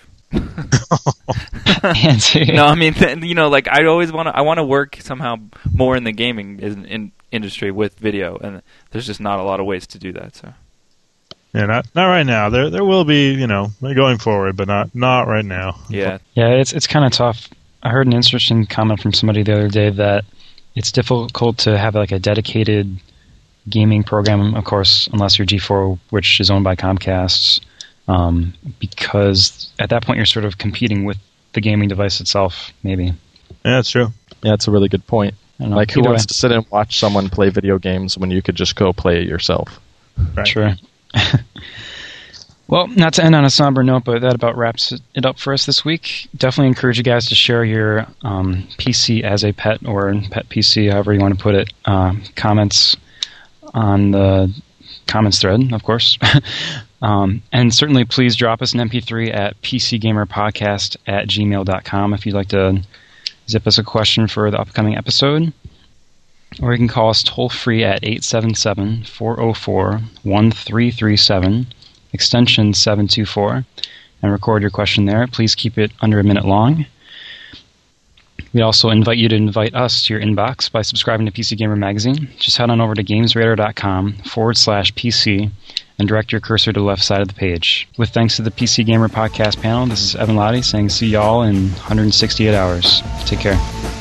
No, I mean, th- you know, like I always want to. I want to work somehow more in the gaming in, in industry with video, and there's just not a lot of ways to do that. So, Yeah, not not right now. There there will be, you know, going forward, but not not right now. yeah, Yeah, it's it's kind of tough. I heard an interesting comment from somebody the other day that it's difficult to have like a dedicated gaming program, of course, unless you're G four, which is owned by Comcast, um, because at that point you're sort of competing with the gaming device itself, maybe. Yeah, that's true. Yeah, that's a really good point. I don't know. Like, who Either wants way. to sit and watch someone play video games when you could just go play it yourself? Right. Sure. Well, not to end on a somber note, but that about wraps it up for us this week. Definitely encourage you guys to share your um, P C as a pet or pet P C, however you want to put it, uh, comments on the comments thread, of course. um, and certainly please drop us an M P three at pcgamerpodcast at gmail dot com if you'd like to zip us a question for the upcoming episode. Or you can call us toll-free at eight seven seven, four oh four, one three three seven, extension seven two four, and record your question there. Please keep it under a minute long. We also invite you to invite us to your inbox by subscribing to P C Gamer Magazine. Just head on over to gamesradar.com forward slash PC and direct your cursor to the left side of the page. With thanks to the P C Gamer Podcast panel, this is Evan Lottie saying see y'all in one hundred sixty-eight hours. Take care.